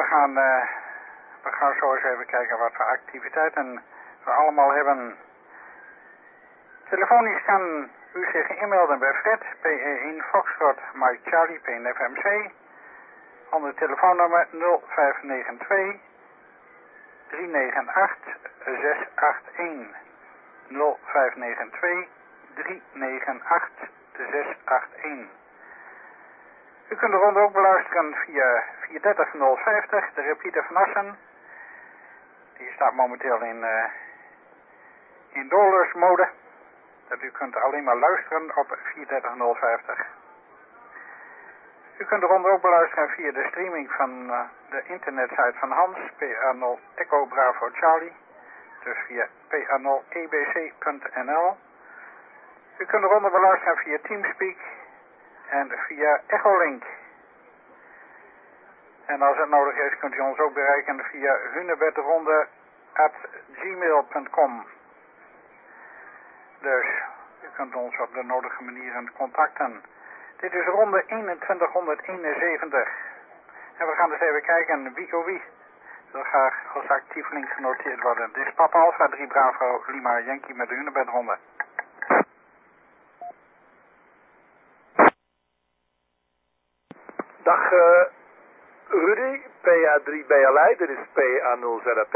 we gaan zo eens even kijken wat voor activiteiten we allemaal hebben. Telefonisch kan u zich inmelden bij Fred, PE1 Foxtrot, Mike Charlie, PNFMC. Onder telefoonnummer 0592 398 681. 0592 398 681. U kunt de ronde ook beluisteren via 43050, de repeater van Assen. Die staat momenteel in doorloorsmode. Dat u kunt alleen maar luisteren op 43050. U kunt de ronde ook beluisteren via de streaming van de internetsite van Hans, PA0 Echo Bravo Charlie. Dus via pa0ebc.nl. U kunt de ronde beluisteren via Teamspeak en via Echolink. En als het nodig is kunt u ons ook bereiken via hunebedronde@gmail.com. Dus u kunt ons op de nodige manieren contacten. Dit is ronde 2171. En we gaan dus even kijken wie of wie wil graag als actieveling genoteerd worden. Dit is Papa Alpha 3 Bravo Lima Yankee met de hunebedronde. Dag Rudy, PA3 BLI, dit is PA0ZAP.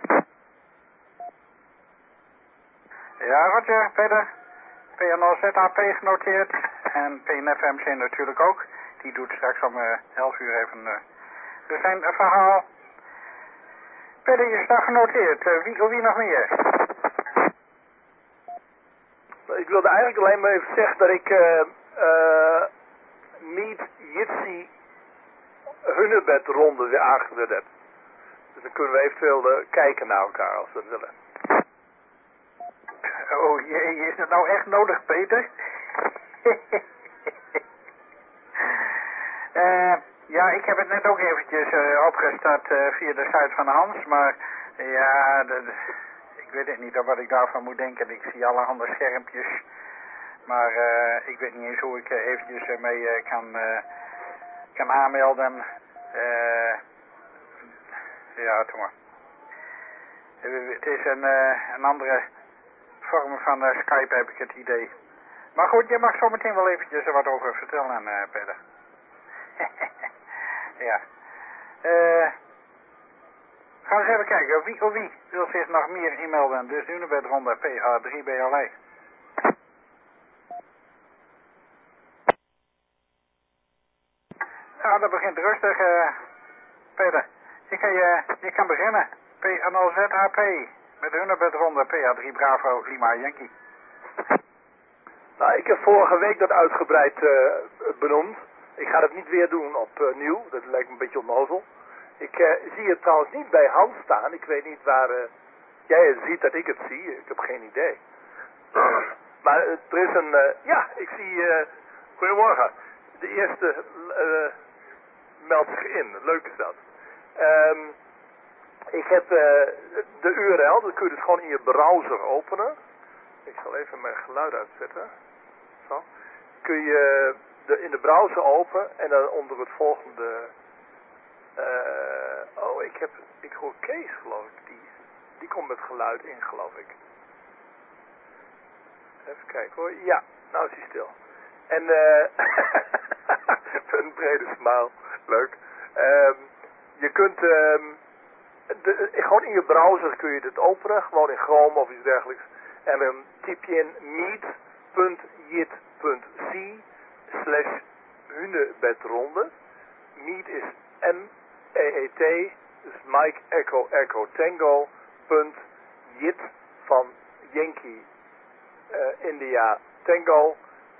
Ja, Roger, Peter. PA0ZAP genoteerd. En PNFMC natuurlijk ook. Die doet straks om 11 uur even zijn verhaal. Peter, je staat genoteerd. Wie of wie nog meer? Ik wilde eigenlijk alleen maar even zeggen dat ik Meet Jitsi Hunebedronde weer aangezet heb. Dus dan kunnen we eventueel kijken naar elkaar als we willen. Oh jee, is het nou echt nodig, Peter? Ja, ik heb het net ook eventjes opgestart via de site van Hans, maar ja, ik weet het niet wat ik daarvan moet denken. Ik zie allerhande schermpjes, maar ik weet niet eens hoe ik eventjes mee kan aanmelden. Ja, doe maar. Het is een andere vorm van Skype, heb ik het idee. Maar goed, je mag zo meteen wel eventjes er wat over vertellen, Peter. Ja. Gaan we eens even kijken. Wie of wie wil zich nog meer inmelden? Dus nu bij de ronde PA3 BLI. Nou, dat begint rustig, Peter. Je kan beginnen. PA0ZAP. Met de hunebedronde PA3 Bravo Lima Yankee. Nou, ik heb vorige week dat uitgebreid benoemd. Ik ga het niet weer doen opnieuw. Dat lijkt me een beetje onnozel. Ik zie het trouwens niet bij Hans staan. Ik weet niet waar jij het ziet dat ik het zie. Ik heb geen idee. Maar er is een... ja, ik zie... goedemorgen. De eerste meldt zich in. Leuk is dat. Ik heb de URL. Dat kun je dus gewoon in je browser openen. Ik zal even mijn geluid uitzetten. Zo. Kun je in de browser open en dan onder het volgende... ik hoor Kees, geloof ik. Die komt met geluid in, geloof ik. Even kijken hoor. Ja, nou is hij stil. En een brede smile. Leuk. Je kunt... gewoon in je browser kun je dit openen. Gewoon in Chrome of iets dergelijks. En dan typ je in meet.jit.c/hunebedronde. Meet is M-E-E-T, dus Mike Echo Echo Tango, .jit van Yankee India Tango,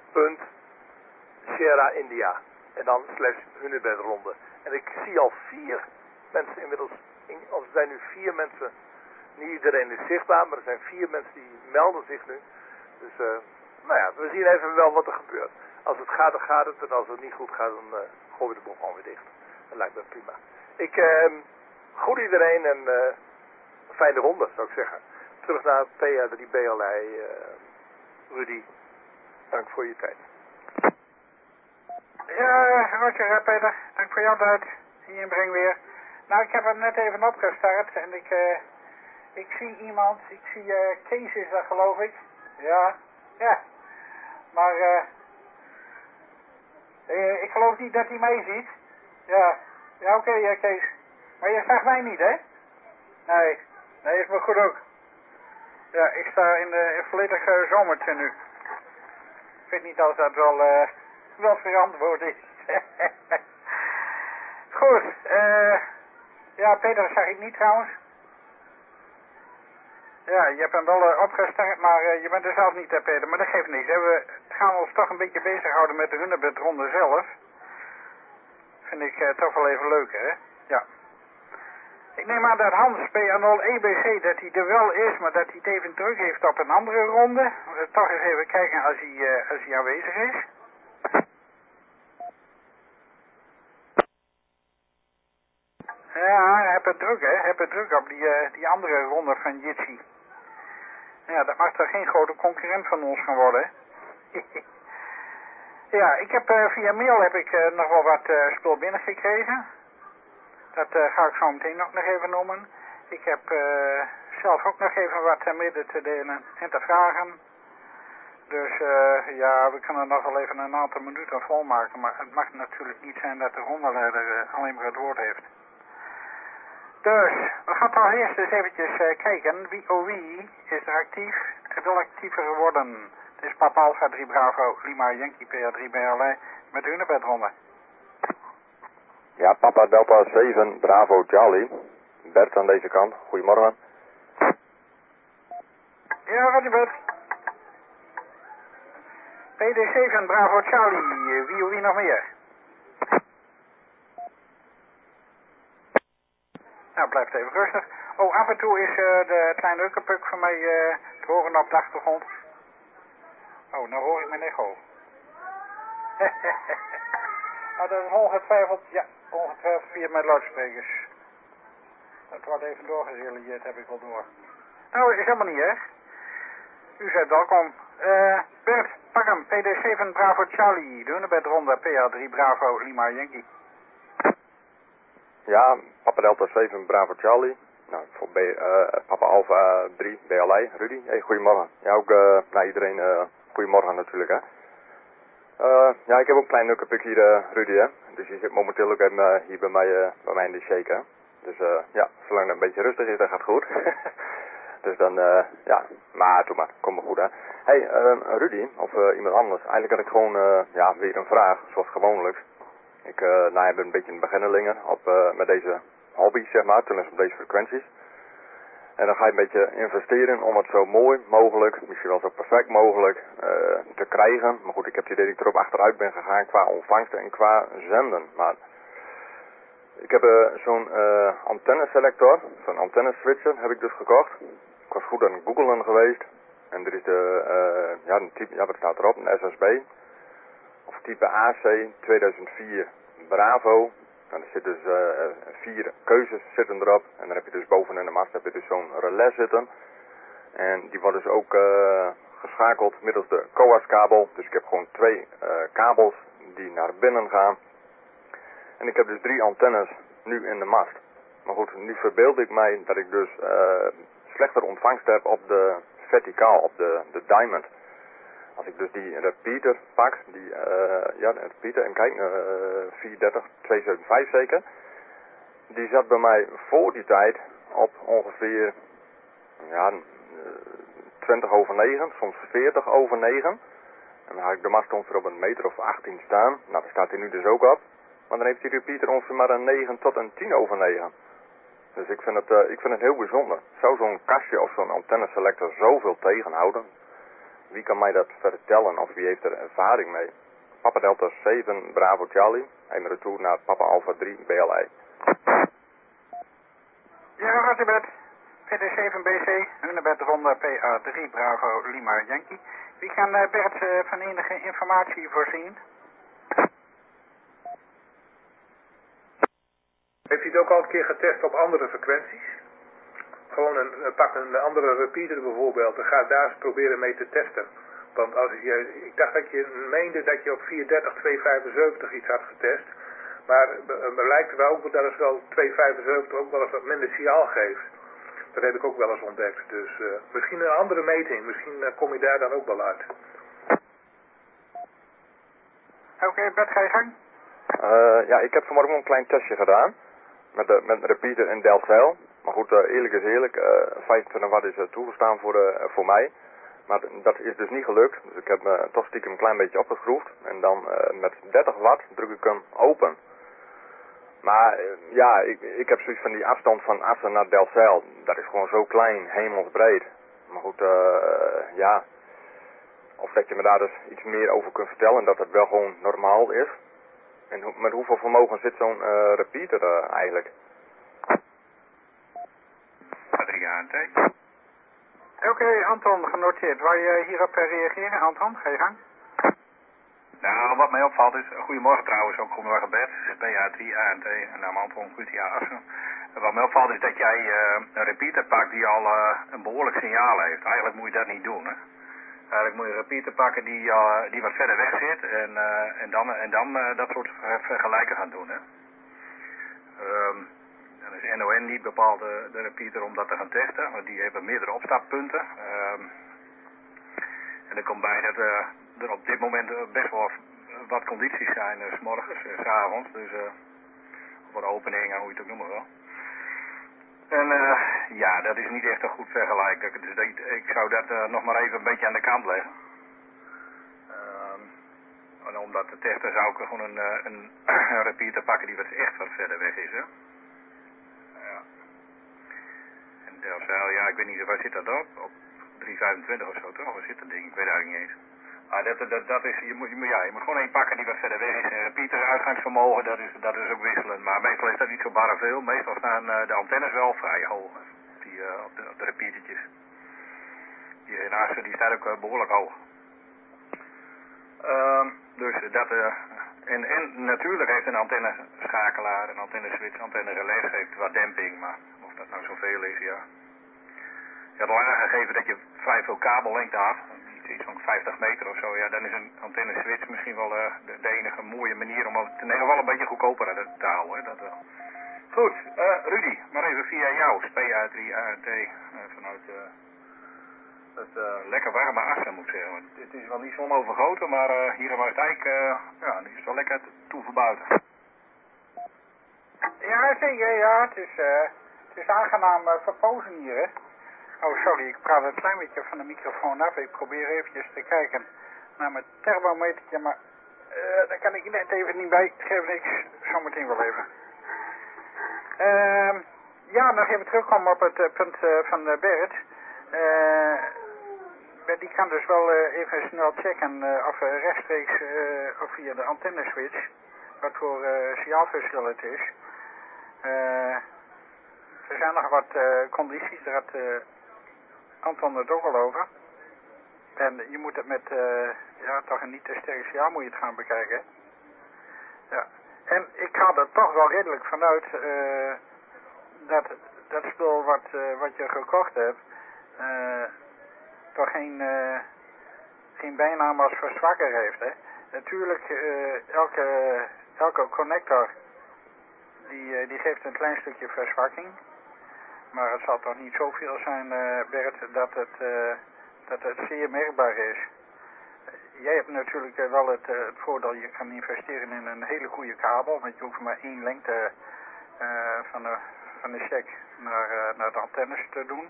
Sierra India. En dan /hunebedronde. En ik zie al 4 mensen inmiddels, of er zijn nu 4 mensen. Niet iedereen is zichtbaar, maar er zijn 4 mensen die melden zich nu. Dus, nou ja, we zien even wel wat er gebeurt. Als het gaat, dan gaat het. En als het niet goed gaat, dan gooien we de boel gewoon weer dicht. Dat lijkt me prima. Ik groet iedereen en fijne ronde, zou ik zeggen. Terug naar PA3 BLI, Rudy. Dank voor je tijd. Ja, Roger, Peter. Dank voor jouw tijd. Hier inbreng weer. Nou, ik heb hem net even opgestart en ik zie iemand, Kees is dat geloof ik. Ja. Maar ik geloof niet dat hij mij ziet. Ja, oké, Kees. Maar je zag mij niet, hè? Nee, is me goed ook. Ja, ik sta in de volledig zomertje nu. Ik weet niet of dat wel verantwoord is. Goed, ja, Peter zag ik niet trouwens. Ja, je hebt hem wel opgestart, maar je bent er zelf niet, hè, Peter. Maar dat geeft niks. We gaan ons toch een beetje bezighouden met de hunebedronde zelf. Vind ik toch wel even leuk, hè? Ja. Ik neem aan dat Hans PA0EBC, dat hij er wel is, maar dat hij het even druk heeft op een andere ronde. Toch eens even kijken als hij aanwezig is. Ja, heb het druk, hè. Heb het druk op die andere ronde van Jitsi. Ja, dat mag toch geen grote concurrent van ons gaan worden, hè? Ja, ik heb via mail heb ik nog wel wat spul binnengekregen. Dat ga ik zo meteen ook nog even noemen. Ik heb zelf ook nog even wat midden te delen en te vragen. Dus ja, we kunnen nog wel even een aantal minuten volmaken. Maar het mag natuurlijk niet zijn dat de rondeleider alleen maar het woord heeft. Dus, we gaan toch eerst eens eventjes kijken. Wie is er actief? Er wil actiever geworden. Het is Papa Alpha 3 Bravo, Lima Yankee PA3 BLI met hunebedronde. Ja, Papa Delta 7 Bravo Charlie. Bert aan deze kant. Goedemorgen. Ja, wat is Bert? PD7 Bravo Charlie. Wie nog meer? Nou, blijft even rustig. Oh, af en toe is de kleine ukkenpuk van mij te horen op de achtergrond. Oh, nou hoor ik mijn echo. Nou, dat is ongetwijfeld via mijn luidsprekers. Dat wordt even doorgerealiseerd, heb ik wel door. Nou, is helemaal niet erg. U bent welkom. Bert, pak hem. PD7 Bravo Charlie. De hunebedronde PA3 Bravo Lima Yankee. Ja, Papa Delta 7 Bravo Charlie. Nou, voor Papa Alpha 3 BLI. Rudy, hey, goedemorgen. Ja, ook naar iedereen goedemorgen natuurlijk, hè. Ja, ik heb ook een klein ukkenpuk hier, Rudy, hè. Dus je zit momenteel ook even hier bij mij in de shake, hè. Dus ja, zolang het een beetje rustig is, dat gaat goed. Dus dan, ja, maar doe maar, kom maar goed, hè. Hey, Rudy, of iemand anders. Eigenlijk had ik gewoon, ja, weer een vraag, zoals gewoonlijk. Ik ben een beetje een beginnerlinger met deze hobby, zeg maar, tenminste op deze frequenties. En dan ga je een beetje investeren om het zo mooi mogelijk, misschien wel zo perfect mogelijk, te krijgen. Maar goed, ik heb het idee dat ik erop achteruit ben gegaan qua ontvangsten en qua zenden. Maar ik heb zo'n antenneselector, zo'n antenneswitcher heb ik dus gekocht. Ik was goed aan het googlen geweest. En er is een type, ja, wat staat erop? Een SSB. Of type AC 2004 Bravo. En er zitten dus 4 keuzes zitten erop. En dan heb je dus boven in de mast heb je dus zo'n relais zitten. En die wordt dus ook geschakeld middels de coax kabel. Dus ik heb gewoon 2 kabels die naar binnen gaan. En ik heb dus 3 antennes nu in de mast. Maar goed, nu verbeeld ik mij dat ik dus slechter ontvangst heb op de verticaal, op de diamond. Als ik dus die repeater pak, de repeater, en kijk, 430-275 zeker. Die zat bij mij voor die tijd op ongeveer, 20 over 9, soms 40 over 9. En dan had ik de mast ongeveer op een meter of 18 staan. Nou, daar staat hij nu dus ook op. Maar dan heeft die repeater ongeveer maar een 9 tot een 10 over 9. Dus ik vind het heel bijzonder. Zou zo'n kastje of zo'n antenneselector zoveel tegenhouden? Wie kan mij dat vertellen of wie heeft er ervaring mee? Papa Delta 7 Bravo Charlie. En retour naar Papa Alpha 3 BLI. Ja, Hartebed. PD7BC, hunebedronde PA3 Bravo Lima Yankee. Wie kan Bert van enige informatie voorzien? Heeft hij het ook al een keer getest op andere frequenties? Gewoon pak een andere repeater bijvoorbeeld en ga daar eens proberen mee te testen. Want ik dacht dat je meende dat je op 430-275 iets had getest. Maar het lijkt wel ook dat het wel 275 ook wel eens wat minder signaal geeft. Dat heb ik ook wel eens ontdekt. Dus misschien een andere meting. Misschien kom je daar dan ook wel uit. Oké, Bert, ga je gang? Ja, ik heb vanmorgen een klein testje gedaan. Met een repeater in Delfzijl. Maar goed, eerlijk is eerlijk. 25 watt is toegestaan voor mij. Maar dat is dus niet gelukt. Dus ik heb me toch stiekem een klein beetje opgeschroefd. En dan met 30 watt druk ik hem open. Maar ja, ik heb zoiets van die afstand van Assen naar Delfzijl. Dat is gewoon zo klein, hemelsbreed. Maar goed, ja. Of dat je me daar dus iets meer over kunt vertellen. Dat het wel gewoon normaal is. En met hoeveel vermogen zit zo'n repeater eigenlijk? A3ANT. Oké, Anton, genoteerd. Waar je hierop reageren? Anton, ga je gang? Nou, wat mij opvalt is, goedemorgen trouwens, ook goedemorgen Bert, PA3ANT en naam Anton, Gutia Assen. Wat mij opvalt is dat jij een repeater pakt die al een behoorlijk signaal heeft. Eigenlijk moet je dat niet doen, hè. Eigenlijk moet je een repeater pakken die wat verder weg zit en dan dat soort vergelijken gaan doen, hè. Dan is NON niet bepaald de repeater om dat te gaan testen, want die hebben meerdere opstappunten. En er komt bij dat er op dit moment best wel wat condities zijn, 's morgens, 's avonds, dus voor de opening en hoe je het ook noemen wil. En ja, dat is niet echt een goed vergelijk. Dus ik zou dat nog maar even een beetje aan de kant leggen. En om dat te testen zou ik gewoon een repeater pakken die echt wat verder weg is, hè. Ja. En Delfzijl, ja, ik weet niet, waar zit dat op 325 of zo, toch? Waar zit dat ding? Ik weet eigenlijk niet eens. Maar dat is, je moet gewoon één pakken die wat verder weg is. En repeater uitgangsvermogen, dat is ook wisselend. Maar meestal is dat niet zo barre veel. Meestal staan de antennes wel vrij hoog. Op de repeatertjes. Die in Assen, die staat ook behoorlijk hoog. Dus dat, en natuurlijk heeft een antenneschakelaar, een antenneswitch, antenne-relais heeft wat demping. Maar of dat nou zoveel is, ja. Je had al aangegeven dat je vrij veel kabellengte had. Iets van 50 meter of zo. Ja, dan is een antenne-switch misschien wel de enige mooie manier om het in ieder geval een beetje goedkoper te houden. Dat wel. Goed, Rudy, maar even via jou. PA3ANT vanuit het lekker warme Assen moet ik zeggen. Want het is wel niet zonovergoten, maar hier in Maasdijk ja, die is wel lekker toe verbuiten. Ja, zeker, ja. Het is aangenaam verpozen hier, hè. Oh, sorry, ik praat een klein beetje van de microfoon af. Ik probeer eventjes te kijken naar mijn thermometertje, maar daar kan ik net even niet bij. Geef niks, zometeen wel even. Ja, nog even terugkomen op het punt van Bert. Die kan dus wel even snel checken of rechtstreeks of via de antenneswitch, wat voor signaalverschil het is. Er zijn nog wat condities, daar had Anton het ook al over. En je moet het met ja, toch een niet te sterk signaal moet je het gaan bekijken. Ja. En ik ga er toch wel redelijk vanuit dat spul wat je gekocht hebt toch geen bijnaam als verzwakker heeft, hè. Natuurlijk, elke connector die geeft een klein stukje verzwakking. Maar het zal toch niet zoveel zijn, Bert, dat het zeer merkbaar is. Jij hebt natuurlijk wel het voordeel, je kan investeren in een hele goede kabel, want je hoeft maar één lengte van de check naar de antennes te doen.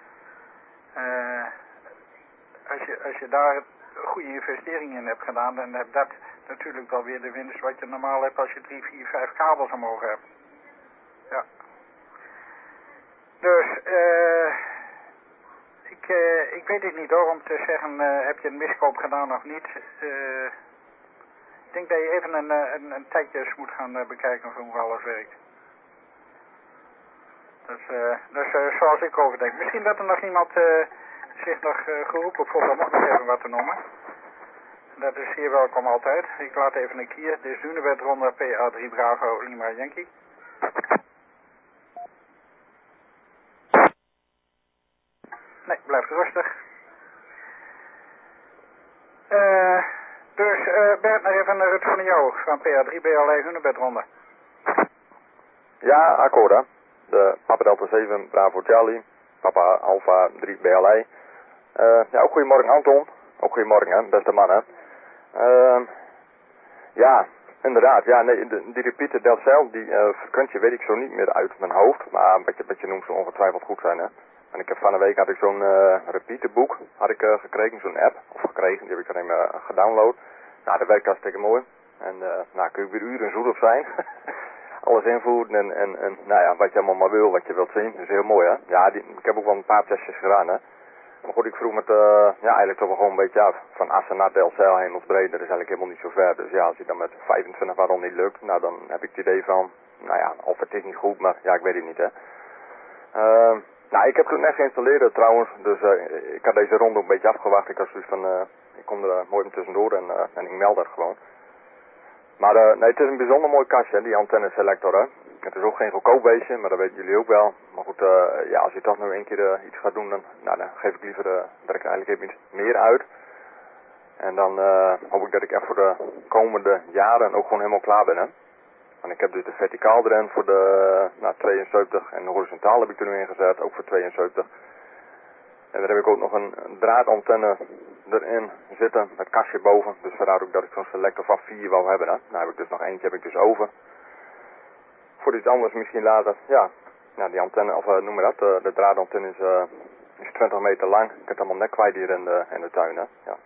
Als je daar een goede investering in hebt gedaan, dan heb dat natuurlijk wel weer de winst wat je normaal hebt als je 3, 4, 5 kabels omhoog hebt. Ja. Dus, ik weet het niet hoor, om te zeggen, heb je een miskoop gedaan of niet. Ik denk dat je even een tijdje moet gaan bekijken hoe alles werkt. Dat is zoals ik over denk. Misschien dat er nog iemand zich nog geroepen voelt om nog even wat te noemen. Dat is hier welkom altijd. Ik laat even een kier. Dit is Hunebed Ronda PA3 Bravo Lima Yankee. Nee, blijf rustig. Dus Bert, nog even een rut van jou van PA3 BLE Hunebed Ronda. Ja, akkoord hè. De Papa Delta 7, Bravo Charlie, Papa Alpha 3 BLA. Ja, ook goedemorgen Anton. Ook goedemorgen hè, beste man hè. Ja, inderdaad. Ja, nee, die repeater Delcel, die frequentie weet ik zo niet meer uit mijn hoofd. Maar wat je noemt zal ongetwijfeld goed zijn hè. En ik heb van de week had ik zo'n repeaterboek had ik gekregen, zo'n app. Of gekregen, die heb ik alleen maar gedownload. Nou, dat werkt hartstikke mooi. En nou kun je weer uren zoet zijn. Alles invoeren en nou ja, wat je allemaal maar wil, wat je wilt zien. Dat is heel mooi hè. Ja, ik heb ook wel een paar testjes gedaan hè. Maar goed, ik vroeg met, ja eigenlijk toch wel gewoon een beetje af. Van Assen naar Delcel, hemelsbreed, dat is eigenlijk helemaal niet zo ver. Dus ja, als je dan met 25 waarom niet lukt, nou dan heb ik het idee van, nou ja, of het is niet goed, maar ja, ik weet het niet hè. Nou, ik heb het net geïnstalleerd trouwens, dus ik had deze ronde ook een beetje afgewacht. Ik had zoiets van, ik kom er mooi tussendoor en ik meld dat gewoon. Maar nee, het is een bijzonder mooi kastje, die antenne selector hè. Het is ook geen goedkoop beestje, maar dat weten jullie ook wel. Maar goed, ja, als je toch nu een keer iets gaat doen, dan geef ik liever dat ik eigenlijk even iets meer uit. En dan hoop ik dat ik echt voor de komende jaren ook gewoon helemaal klaar ben hè. Want ik heb dus de verticaal erin voor de 72 en de horizontaal heb ik er nu in gezet, ook voor 72. En dan heb ik ook nog een draadantenne erin zitten, met kastje boven. Dus vandaar ook dat ik zo'n selector van 4 wou hebben. Hè. Nou heb ik dus nog eentje heb ik dus over. Voor iets anders misschien later. Ja, nou, die antenne, of noem maar dat, de draadantenne is 20 meter lang. Ik heb het allemaal net kwijt hier in de tuin. Hè. Ja.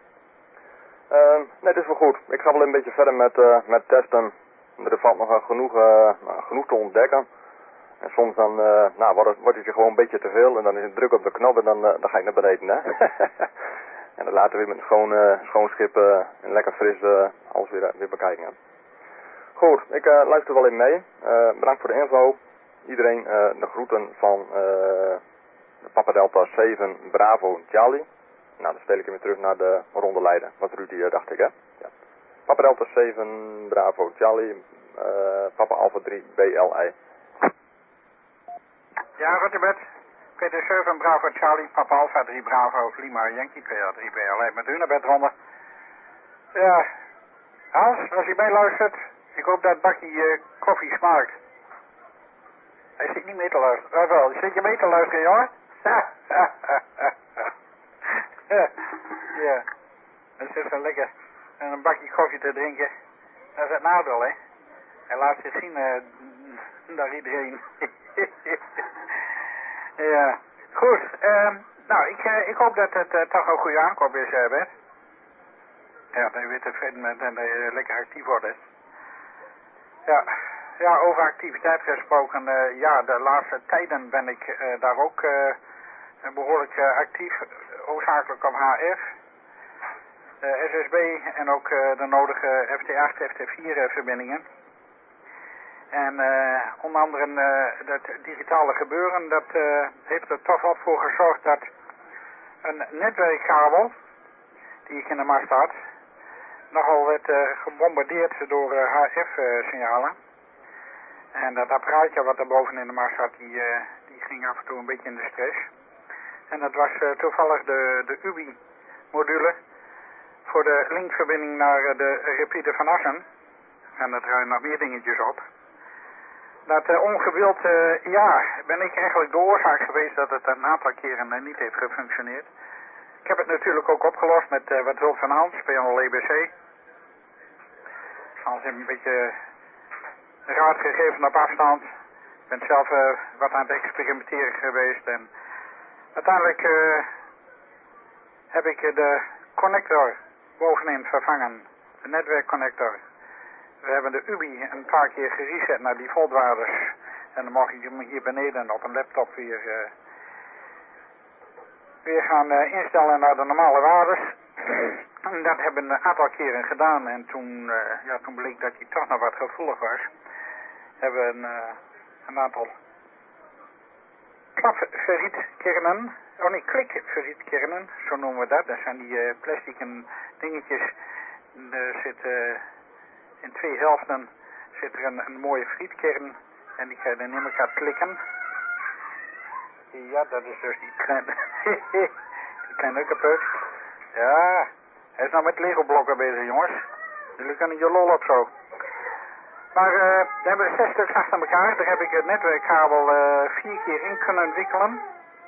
Nee, dat is wel goed. Ik ga wel een beetje verder met testen. Er valt nog genoeg te ontdekken. En soms dan wordt het je gewoon een beetje te veel en dan is het druk op de knop en dan ga ik naar beneden. Hè? En dan laten we weer met een schoon schip en lekker fris alles weer bekijken. Hè? Goed, ik luister wel even mee. Bedankt voor de info. Iedereen de groeten van de Papa Delta 7 Bravo Charlie. Nou, dan speel ik hem weer terug naar de ronde leider. Wat Rudy dacht ik hè. Ja. Papa Delta 7 Bravo Charlie, Papa Alpha 3 BLI. Ja, Rotterdam. Peter 7 Bravo Charlie, Papa Alpha 3 Bravo, Lima Yankee 2 3 BLI met u naar bed ronden. Ja, Hans, als je meeluistert, ik hoop dat bakje koffie smaakt. Hij zit niet mee te luisteren. Wel, zit je mee te luisteren, jongen? Ja, dat is zo lekker. En een bakje koffie te drinken. Dat is het nadeel, hè. Hij laat zich zien naar iedereen. Ja, goed. Nou, ik hoop dat het toch een goede aankoop is, Bert. Ja, dat je weer tevreden bent en dat je lekker actief wordt. Ja, over activiteit gesproken. Ja, de laatste tijden ben ik daar ook behoorlijk actief. Hoofdzakelijk op HF, SSB en ook de nodige FT8, FT4 verbindingen. En onder andere dat digitale gebeuren, dat heeft er toch wat voor gezorgd dat een netwerkkabel, die ik in de mast had, nogal werd gebombardeerd door HF-signalen. En dat apparaatje wat er boven in de mast zat, die ging af en toe een beetje in de stress. En dat was toevallig de UBI-module voor de linkverbinding naar de repeater van Assen. En daar draaien nog meer dingetjes op. Dat ongewild, ja, ben ik eigenlijk de oorzaak geweest dat het een aantal keren niet heeft gefunctioneerd. Ik heb het natuurlijk ook opgelost met wat hulp van Hans, bij EBC. Hans heeft een beetje raad gegeven op afstand. Ik ben zelf wat aan het experimenteren geweest en uiteindelijk heb ik de connector bovenin vervangen, de netwerkconnector. We hebben de UBI een paar keer gereset naar die defaultwaardes. En dan mag ik hem hier beneden op een laptop weer gaan instellen naar de normale waardes. En dat hebben we een aantal keren gedaan. En toen bleek dat hij toch nog wat gevoelig was. Hebben we een aantal klapferrietkernen. Oh nee, klikferrietkernen, zo noemen we dat. Dat zijn die plastic dingetjes. Er zit in 2 helften zit er een mooie frietkern en die ga je dan in elkaar klikken. Ja, dat is dus die kleine ukkenput. Ja, hij is nou met Lego blokken bezig, jongens. Jullie kunnen je lol op zo. Maar daar hebben we 6 stuks achter elkaar. Daar heb ik het netwerkkabel 4 keer in kunnen wikkelen.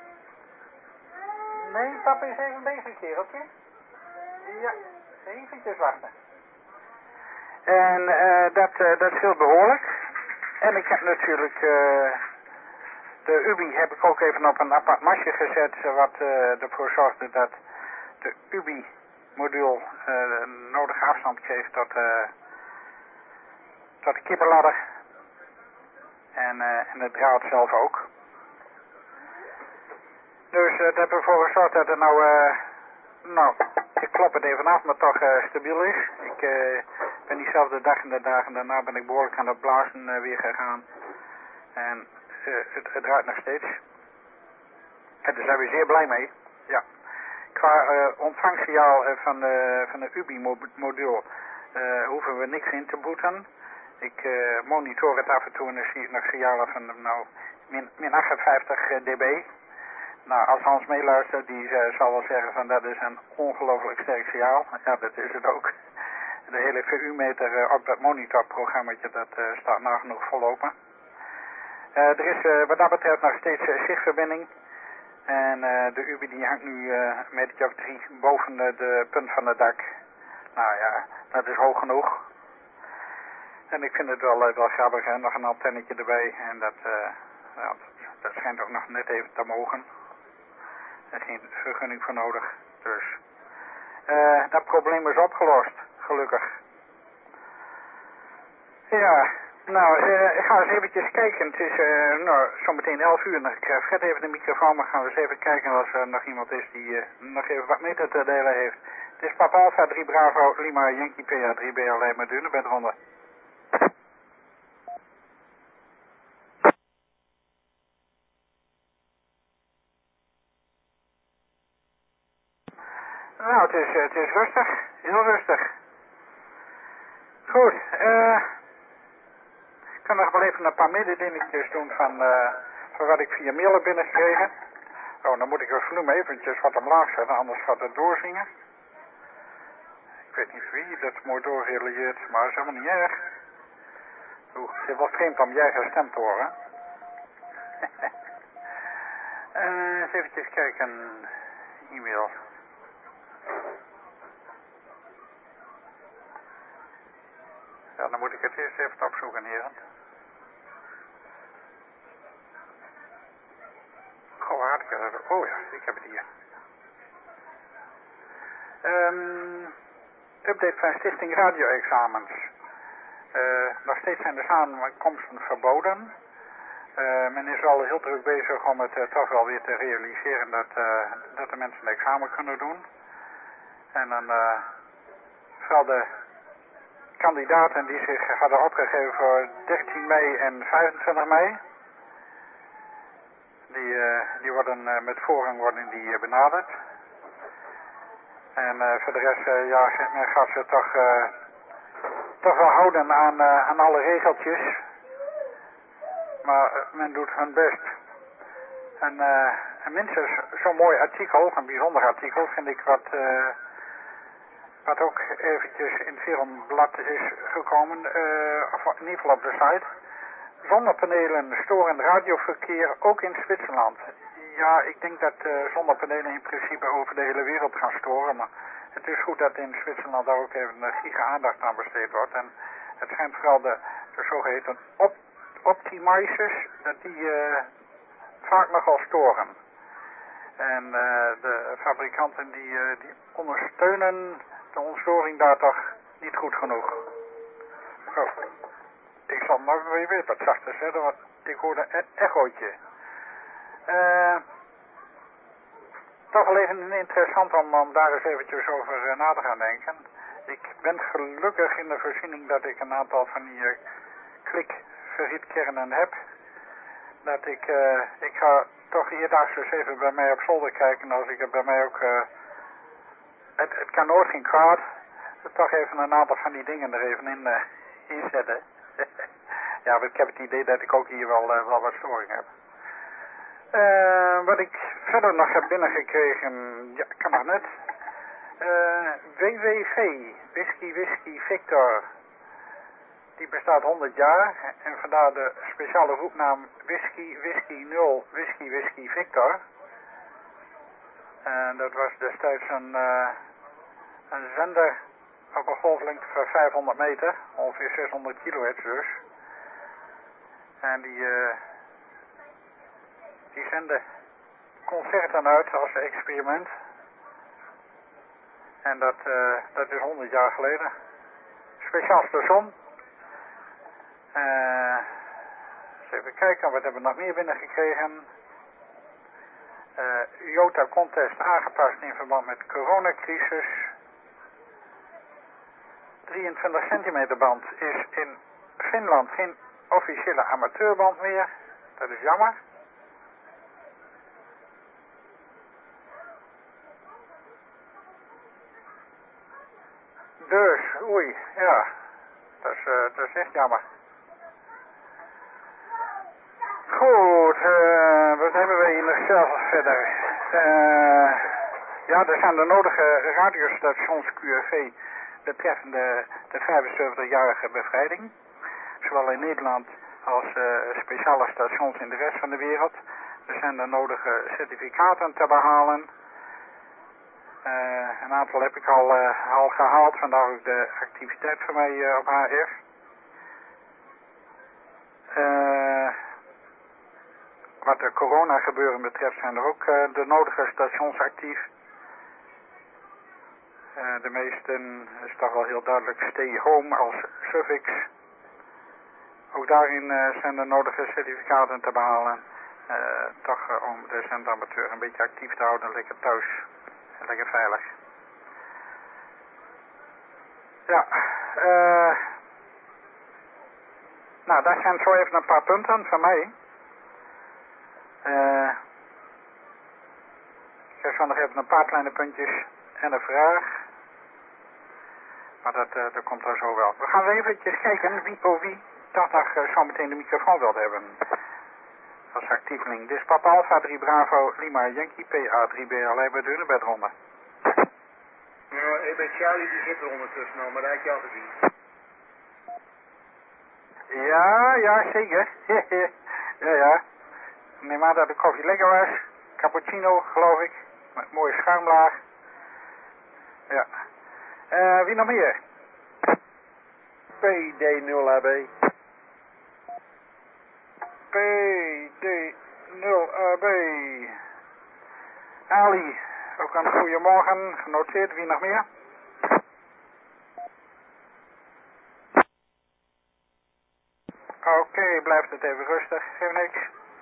Nee, papa is even bezig, kereltje. Ja, eventjes wachten. En dat scheelt behoorlijk. En ik heb natuurlijk de UBI heb ik ook even op een apart masje gezet, wat ervoor zorgde dat de UBI-module nodige afstand kreeg tot de kippenladder. En het draad zelf ook. Dus dat hebben we ervoor gezorgd dat het nou, ik klop het even af, maar toch stabiel is. Ik ben diezelfde dag en de dagen daarna ben ik behoorlijk aan het blazen weer gegaan. En het draait nog steeds. En daar zijn we zeer blij mee. Ja. Qua ontvangsignaal van de UBI-module hoeven we niks in te boeten. Ik monitor het af en toe en dan zie ik nog signalen van min 58 dB. Nou, als Hans meeluistert, die zal wel zeggen van dat is een ongelooflijk sterk signaal. Ja, dat is het ook. De hele VU-meter op dat monitorprogrammaatje, dat staat nagenoeg vollopen. Er is wat dat betreft nog steeds zichtverbinding. En de UBI die hangt nu een metertje of 3 boven de punt van het dak. Nou ja, dat is hoog genoeg. En ik vind het wel grappig, hè? Nog een antennetje erbij. En dat schijnt ook nog net even te mogen. Er is geen vergunning voor nodig. Dus dat probleem is opgelost, gelukkig. Ja, nou, ik ga eens eventjes kijken. Het is zometeen 11 uur. Dan krijg Fred even de microfoon, maar gaan we eens even kijken als er nog iemand is die nog even wat meer te delen heeft. Het is Papa Alpha 3 Bravo Lima Yankee PA 3 BLE met Dunebed ronde. Nou, het is rustig. Heel rustig. Goed, ik kan nog wel even een paar mededingetjes doen van wat ik via mail heb binnengekregen. Oh, dan moet ik het volume eventjes wat omlaag zetten, anders gaat het doorzingen. Ik weet niet wie dat mooi doorrealiseert, maar dat is helemaal niet erg. Oeh, het is wel vreemd om je eigen stem te horen. Eens eventjes kijken. E-mail. Ja, dan moet ik het eerst even opzoeken, heren. Goh, waar had ik het? Oh ja, ik heb het hier. Update van Stichting Radio-examens. Nog steeds zijn de samenkomsten verboden. Men is wel heel druk bezig om het toch wel weer te realiseren dat de mensen een examen kunnen doen. En dan vooral de kandidaten die zich hadden opgegeven voor 13 mei en 25 mei. Die worden met voorrang benaderd. En voor de rest, men gaat ze toch wel houden aan alle regeltjes. Maar men doet hun best. En minstens zo'n mooi artikel, een bijzonder artikel, vind ik wat ook eventjes in het Filmblad is gekomen, of in ieder geval op de site. Zonnepanelen storen radioverkeer ook in Zwitserland. Ja, ik denk dat zonnepanelen in principe over de hele wereld gaan storen, maar het is goed dat in Zwitserland daar ook even giga aandacht aan besteed wordt. En het schijnt vooral de zogeheten optimizers, dat die vaak nogal storen. En de fabrikanten die ondersteunen de ontstoring daar toch niet goed genoeg. Oh, ik zal nog weer wat zachter zetten, want ik hoorde een echootje. Toch wel even interessant om daar eens eventjes over na te gaan denken. Ik ben gelukkig in de voorziening dat ik een aantal van die klikverrietkernen heb. Dat ik ga toch eerdaags eens even bij mij op zolder kijken als ik er bij mij ook... Het kan nooit geen kwaad. Toch even een aantal van die dingen er even in zetten. Ja, ik heb het idee dat ik ook hier wel wat storing heb. Wat ik verder nog heb binnengekregen, ja, kan nog net. WWV, Whisky Victor. die bestaat 100 jaar en vandaar de speciale roepnaam Whisky 0, Whisky Victor. En dat was destijds een zender op een golflengte van 500 meter, ongeveer 600 kilohertz dus. En die zenden concerten uit als experiment. En dat is 100 jaar geleden. Speciaal station. Eens even kijken, wat hebben we nog meer binnengekregen? IOTA contest aangepast in verband met coronacrisis. 23 centimeter band is in Finland geen officiële amateurband meer. Dat is jammer. Dus, oei, ja, dat is echt jammer. Goed, wat hebben we hier nog zelf verder? Ja, er zijn de nodige radiostations QRV betreffende de 75-jarige bevrijding. Zowel in Nederland als speciale stations in de rest van de wereld. Er zijn de nodige certificaten te behalen. Een aantal heb ik al gehaald, vandaar ook de activiteit van mij op HF. Wat de corona gebeuren betreft zijn er ook de nodige stations actief. De meesten is toch wel heel duidelijk Stay Home als suffix. Ook daarin zijn de nodige certificaten te behalen. Toch om de zendamateur een beetje actief te houden, lekker thuis. Lekker veilig. Ja, nou, dat zijn zo even een paar punten van mij. Ik heb zo nog even een paar kleine puntjes en een vraag. Maar dat komt er zo wel. We gaan eventjes kijken wie toch nog zo meteen de microfoon wil hebben. Als actieveling. Dit is Papa Alpha 3 Bravo Lima Yankee PA3 BLA bij de Hunebedronde. Nou, ik ben Charlie, die zit er ondertussen al, maar dat had je al gezien. Ja, zeker. ja. Neem aan dat de koffie lekker was. Cappuccino, geloof ik. Met mooie schuimlaag. Ja. Wie nog meer? PD0AB. PD0AB. Ali, ook een goeiemorgen. Genoteerd, wie nog meer? Oké, blijft het even rustig. Geef niks.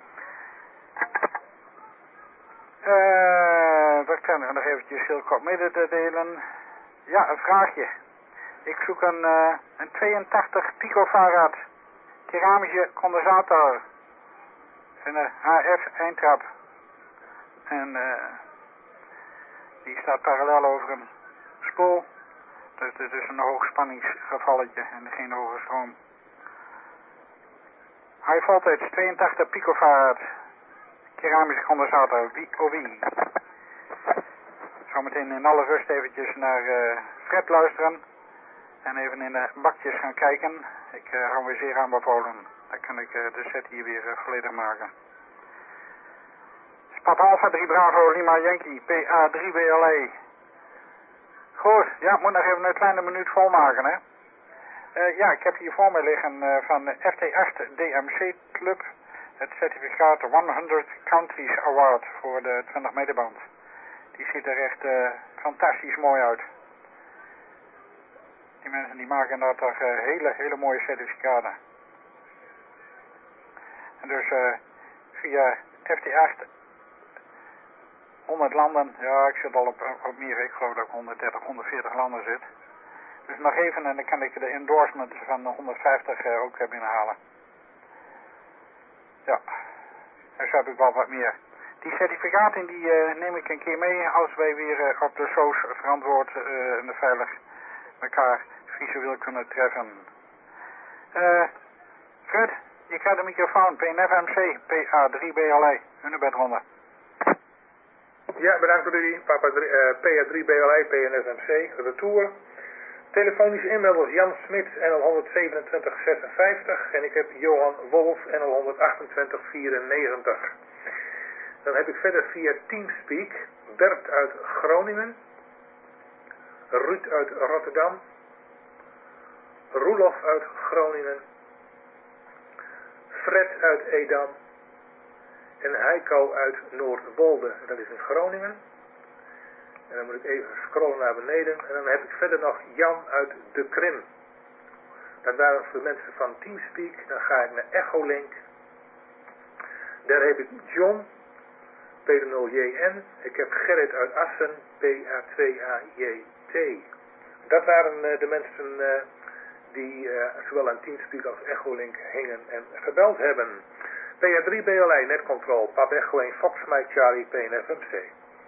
Dat kan ik nog eventjes heel kort mede te delen. Ja, een vraagje. Ik zoek een 82 picofarad keramische condensator. Een HF eindtrap. En die staat parallel over een spoel. Dus dit is een hoogspanningsgevalletje en geen hoge stroom. High voltage 82 picofarad keramische condensator. Wie? Zometeen in alle rust eventjes naar Fred luisteren. En even in de bakjes gaan kijken. Ik hou me zeer aanbevolen. Dan kan ik de set hier weer volledig maken. Papa Alpha 3 Bravo Lima Yankee PA3 BLA. Goed, ja, ik moet nog even een kleine minuut volmaken, hè. Ja, ik heb hier voor me liggen van de FT8 DMC Club het certificaat 100 Countries Award voor de 20 meter band. Die ziet er echt fantastisch mooi uit. Die mensen die maken daar toch hele mooie certificaten. En dus via FT8 100 landen, ja ik zit al op meer, ik geloof dat ik 130, 140 landen zit. Dus nog even en dan kan ik de endorsement van 150 ook binnenhalen. Ja, dus heb ik wel wat meer. Die certificaten die neem ik een keer mee als wij weer op de SOS verantwoord en veilig elkaar visueel kunnen treffen. Fred, je krijgt de microfoon, PNFMC, PA3 BLA, Hunebedronde. Ja, bedankt voor jullie. Papa 3, PA3 BLA, PNSMC, retour. Telefonische inmelders Jan Smit NL 12756 en ik heb Johan Wolf NL 12894. Dan heb ik verder via Teamspeak Bert uit Groningen, Ruud uit Rotterdam, Roelof uit Groningen, Fred uit Edam en Heiko uit Noordwolde. Dat is in Groningen. En dan moet ik even scrollen naar beneden. En dan heb ik verder nog Jan uit de Krim. Dat waren voor mensen van Teamspeak. Dan ga ik naar Echolink. Daar heb ik John, P0JN. Ik heb Gerrit uit Assen, PA2AJT. Dat waren de mensen die zowel aan Teamspeak als Echolink hingen en gebeld hebben. PA3 BLI, netcontrol, Pap Echo 1, Fox Mike Charlie, PNFMC.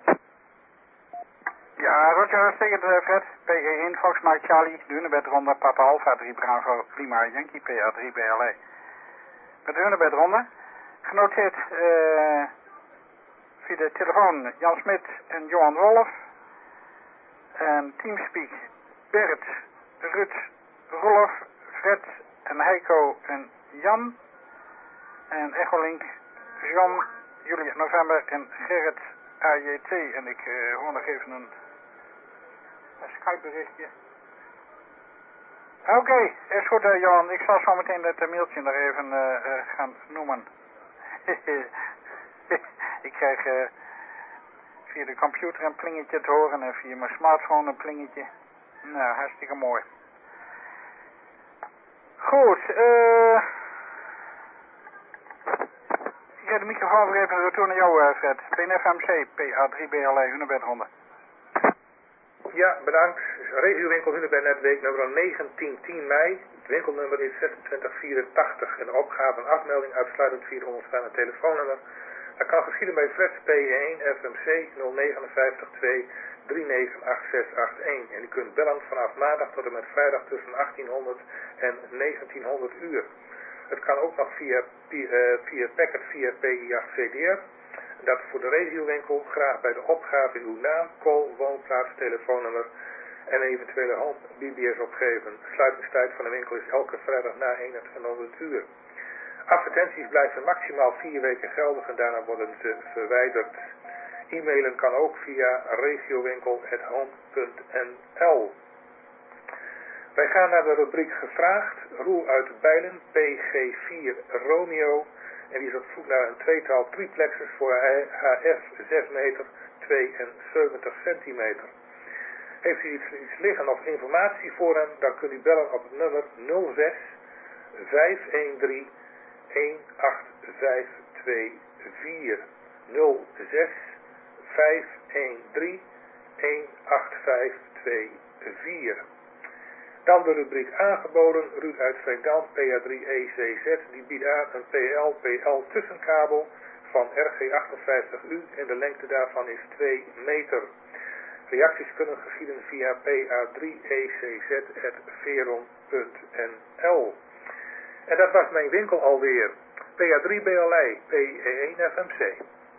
Ja, Roger, uitstekend Fred. PE1, Fox Mike Charlie, de Hunebedronde, Papa Alpha 3 Bravo, Lima Yankee, PA3 BLI. Met de Hunebedronde, genoteerd via de telefoon Jan Smit en Johan Wolf. En Teamspeak, Bert, Ruud, Rolf, Fred en Heiko en Jan. En Echolink, John, Juliet November en Gerrit AJT. En ik hoor nog even een Skype berichtje. Oké, is goed Johan. Ik zal zo meteen het mailtje nog even gaan noemen. Ik krijg via de computer een plingetje te horen en via mijn smartphone een plingetje. Nou, hartstikke mooi. Goed, ik ga de microfoon weer even retour naar jou, Fred. PNFMC, PA3BLE, Hunebedronde. Ja, bedankt. Regiowinkel Hunebed Netweek nummer 1910 mei. Het winkelnummer is 2684 en de opgave en afmelding uitsluitend via de onderstaande telefoonnummer. Dat kan geschieden bij Fred P1 FMC 0552 398681 en u kunt bellen vanaf maandag tot en met vrijdag tussen 1800 en 1900 uur. Het kan ook nog via packet via PI8 VDR. Dat voor de regiowinkel graag bij de opgave uw naam, call, woonplaats, telefoonnummer en eventuele home BBS opgeven. Sluitingstijd van de winkel is elke vrijdag na 2100 uur. Advertenties blijven maximaal 4 weken geldig en daarna worden ze verwijderd. E-mailen kan ook via regiowinkel@home.nl. Wij gaan naar de rubriek gevraagd. Roel uit Bijlen, PG4 Romeo. En die is op zoek naar een tweetal triplexes voor HF 6 meter 72 centimeter. Heeft u iets liggen of informatie voor hem, dan kunt u bellen op het nummer 06 513 18524. 06 513 18524. Dan de rubriek aangeboden, Ruud uit Veendam, PA3ECZ, die biedt aan een PL tussenkabel van RG58U en de lengte daarvan is 2 meter. Reacties kunnen geschieden via pa3ecz@veron.nl. En dat was mijn winkel alweer. PA3 BLI, PE1 FMC.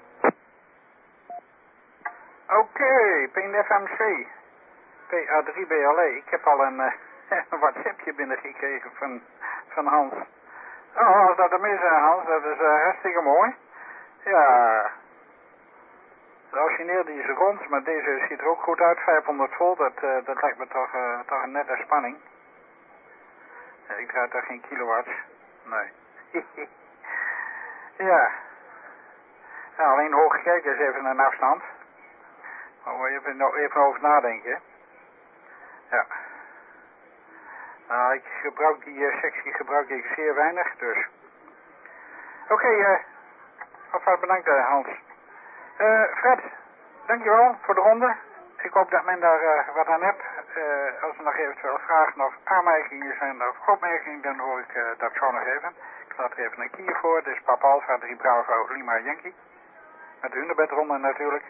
Oké, PNFMC, PA3 BLE. Ik heb al een WhatsAppje binnengekregen van Hans. Oh, als dat er mis is, Hans, dat is hartstikke mooi. Ja, de origineel die is rond, maar deze ziet er ook goed uit, 500 volt, dat lijkt me toch een nette spanning. Ik draai toch geen kilowatts? Nee. Ja. Nou, alleen hoog gekeken is even een afstand. Maar moet je even over nadenken. Ja. Nou, ik gebruik die sectie ik zeer weinig, dus. Oké, alvast bedankt Hans. Fred, dankjewel voor de ronde. Ik hoop dat men daar wat aan hebt. Als er nog eventueel vragen of aanmerkingen zijn of opmerkingen, dan hoor ik dat zo nog even. Ik laat er even een kier voor. Dit is Papa Alpha 3 Bravo Lima Yankee. Met de Hunebedronde natuurlijk.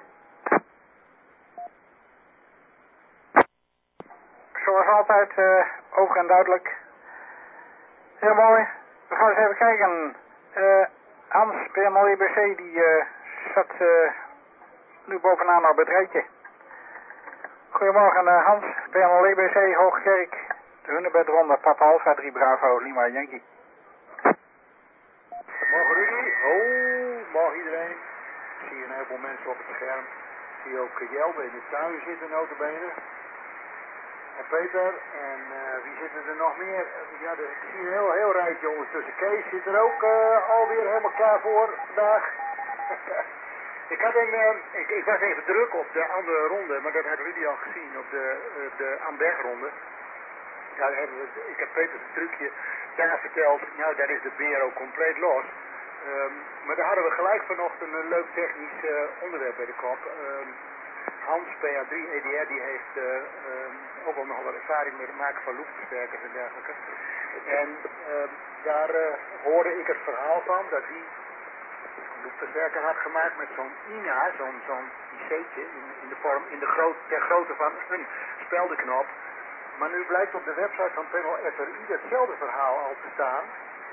Zoals altijd, over en duidelijk. Heel mooi. We gaan eens even kijken. Hans, PML-IBC, die zat nu bovenaan op het rijtje. Goedemorgen Hans, PNL EBC, Hoogkerk, de Hunebedronde, Papa Alpha 3 Bravo, Lima Yankee. Morgen Rudy. Morgen iedereen. Ik zie een heleboel mensen op het scherm. Ik zie ook Jelbe in de tuin zitten, notabene. En Peter. En wie zitten er nog meer? Ja, ik zie een heel rijtje ondertussen. Kees zit er ook alweer helemaal klaar voor vandaag. Ik was even druk op de andere ronde, maar dat had Rudy al gezien op de Ambergronde. Ja, ik heb Peter een trucje daar verteld. Nou, daar is de beer ook compleet los. Maar daar hadden we gelijk vanochtend een leuk technisch onderwerp bij de kop. Hans, PA3 EDR, die heeft ook wel nog wat ervaring met het maken van loopversterkers en dergelijke. En daar hoorde ik het verhaal van dat hij een loopversterker had gemaakt met zo'n INA, zo'n IC'tje ter grootte van een speldenknop. Maar nu blijkt op de website van Panel FRI datzelfde verhaal al te staan.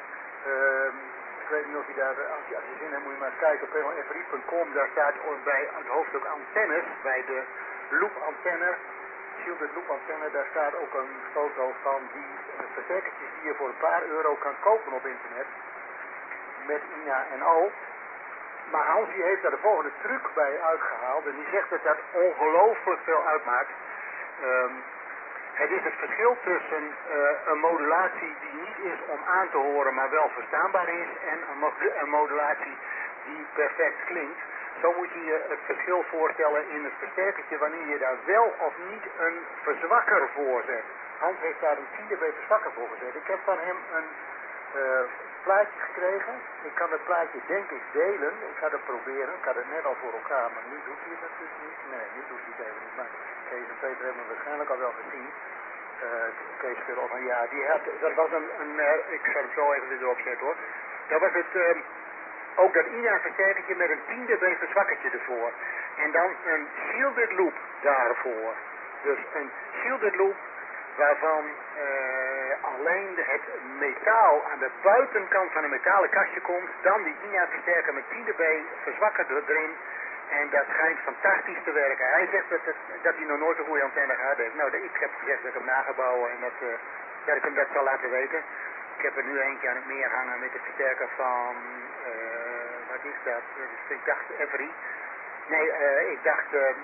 Ik weet niet of je daar, als je zin hebt moet je maar eens kijken op panelfri.com. Daar staat bij het hoofdstuk antennes, bij de loopantenne, shielded loopantenne, daar staat ook een foto van die versterkertjes die je voor een paar euro kan kopen op internet. Met INA en al. Maar Hans die heeft daar de volgende truc bij uitgehaald en die zegt dat dat ongelooflijk veel uitmaakt. Het is het verschil tussen een modulatie die niet is om aan te horen, maar wel verstaanbaar is, en een modulatie die perfect klinkt. Zo moet je je het verschil voorstellen in het versterkertje wanneer je daar wel of niet een verzwakker voor zet. Hans heeft daar een 10 dB verzwakker voor gezet. Ik heb van hem een plaatje gekregen. Ik kan het plaatje denk ik delen. Ik ga het proberen. Ik had het net al voor elkaar, maar nu doet hij het natuurlijk niet. Nee, nu doet hij het even niet. Maar Kees en Peter hebben het waarschijnlijk al wel gezien. Kees veel van ja, dat was ik zal hem zo even weer erop zetten hoor. Dat was het, ook dat INA versterkertje met een 10 dB verzwakkertje ervoor. En dan een shielded loop daarvoor. Dus een shielded loop waarvan alleen het metaal aan de buitenkant van een metalen kastje komt, dan die INA versterker met 10 dB verzwakker erin. En dat schijnt fantastisch te werken. Hij zegt dat hij nog nooit een goede antenne gehad heeft. Nou, ik heb gezegd dat ik hem na ga bouwen en dat ik hem dat zal laten weten. Ik heb er nu eentje aan het meer hangen met de versterker van, wat is dat? Ik dacht FRI. Nee, ik dacht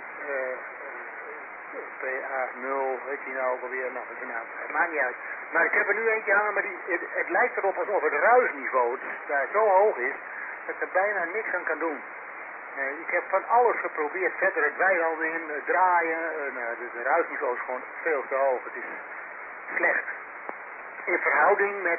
PA0, weet je nou ook alweer, nou, dat is een naam. Maakt niet uit. Maar ik heb er nu eentje hangen, maar het lijkt erop alsof het ruisniveau daar zo hoog is, dat er bijna niks aan kan doen. Ik heb van alles geprobeerd, verder het weiland in, draaien, de ruisniveau is gewoon veel te hoog, het is slecht. In verhouding met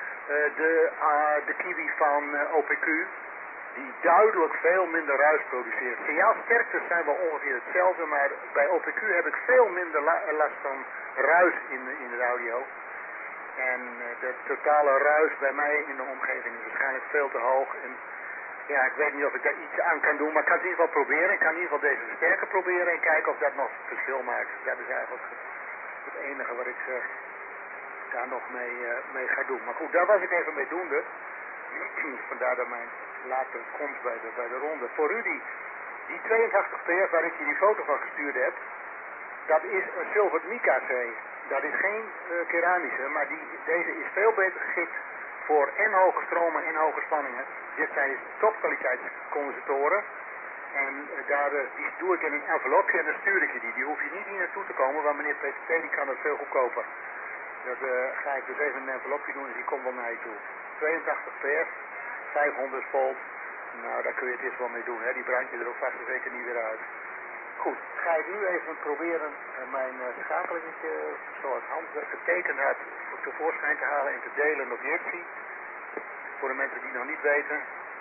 de Kiwi van OPQ, die duidelijk veel minder ruis produceert. Signaalsterktes zijn wel ongeveer hetzelfde, maar bij OPQ heb ik veel minder last van ruis in de audio. En de totale ruis bij mij in de omgeving is waarschijnlijk veel te hoog. En ja, ik weet niet of ik daar iets aan kan doen, maar ik kan het in ieder geval proberen. Ik kan in ieder geval deze versterker proberen en kijken of dat nog verschil maakt. Dat is eigenlijk het enige wat ik daar nog mee ga doen. Maar goed, daar was ik even mee doende. Vandaar dat mijn latere komst bij de ronde. Voor Rudy, die 82 PS waar ik je die foto van gestuurd heb, dat is een Silvert Mica C. Dat is geen keramische, maar deze is veel beter geschikt voor en hoge stromen en hoge spanningen. Dit zijn topkwaliteitscondensatoren. En die doe ik in een envelopje en dan stuur ik je die. Die hoef je niet hier naartoe te komen, want meneer PTT die kan het veel goedkoper. Dat ga ik dus even in een envelopje doen en die komt wel naar je toe. 82 PS, 500 volt. Nou, daar kun je het eerst wel mee doen. Hè. Die brand je er ook vast en zeker niet weer uit. Goed, ga ik nu even proberen mijn schakelingetje, zoals Hans getekend had, tevoorschijn te halen en te delen op Jitsi. Voor de mensen die het nog niet weten.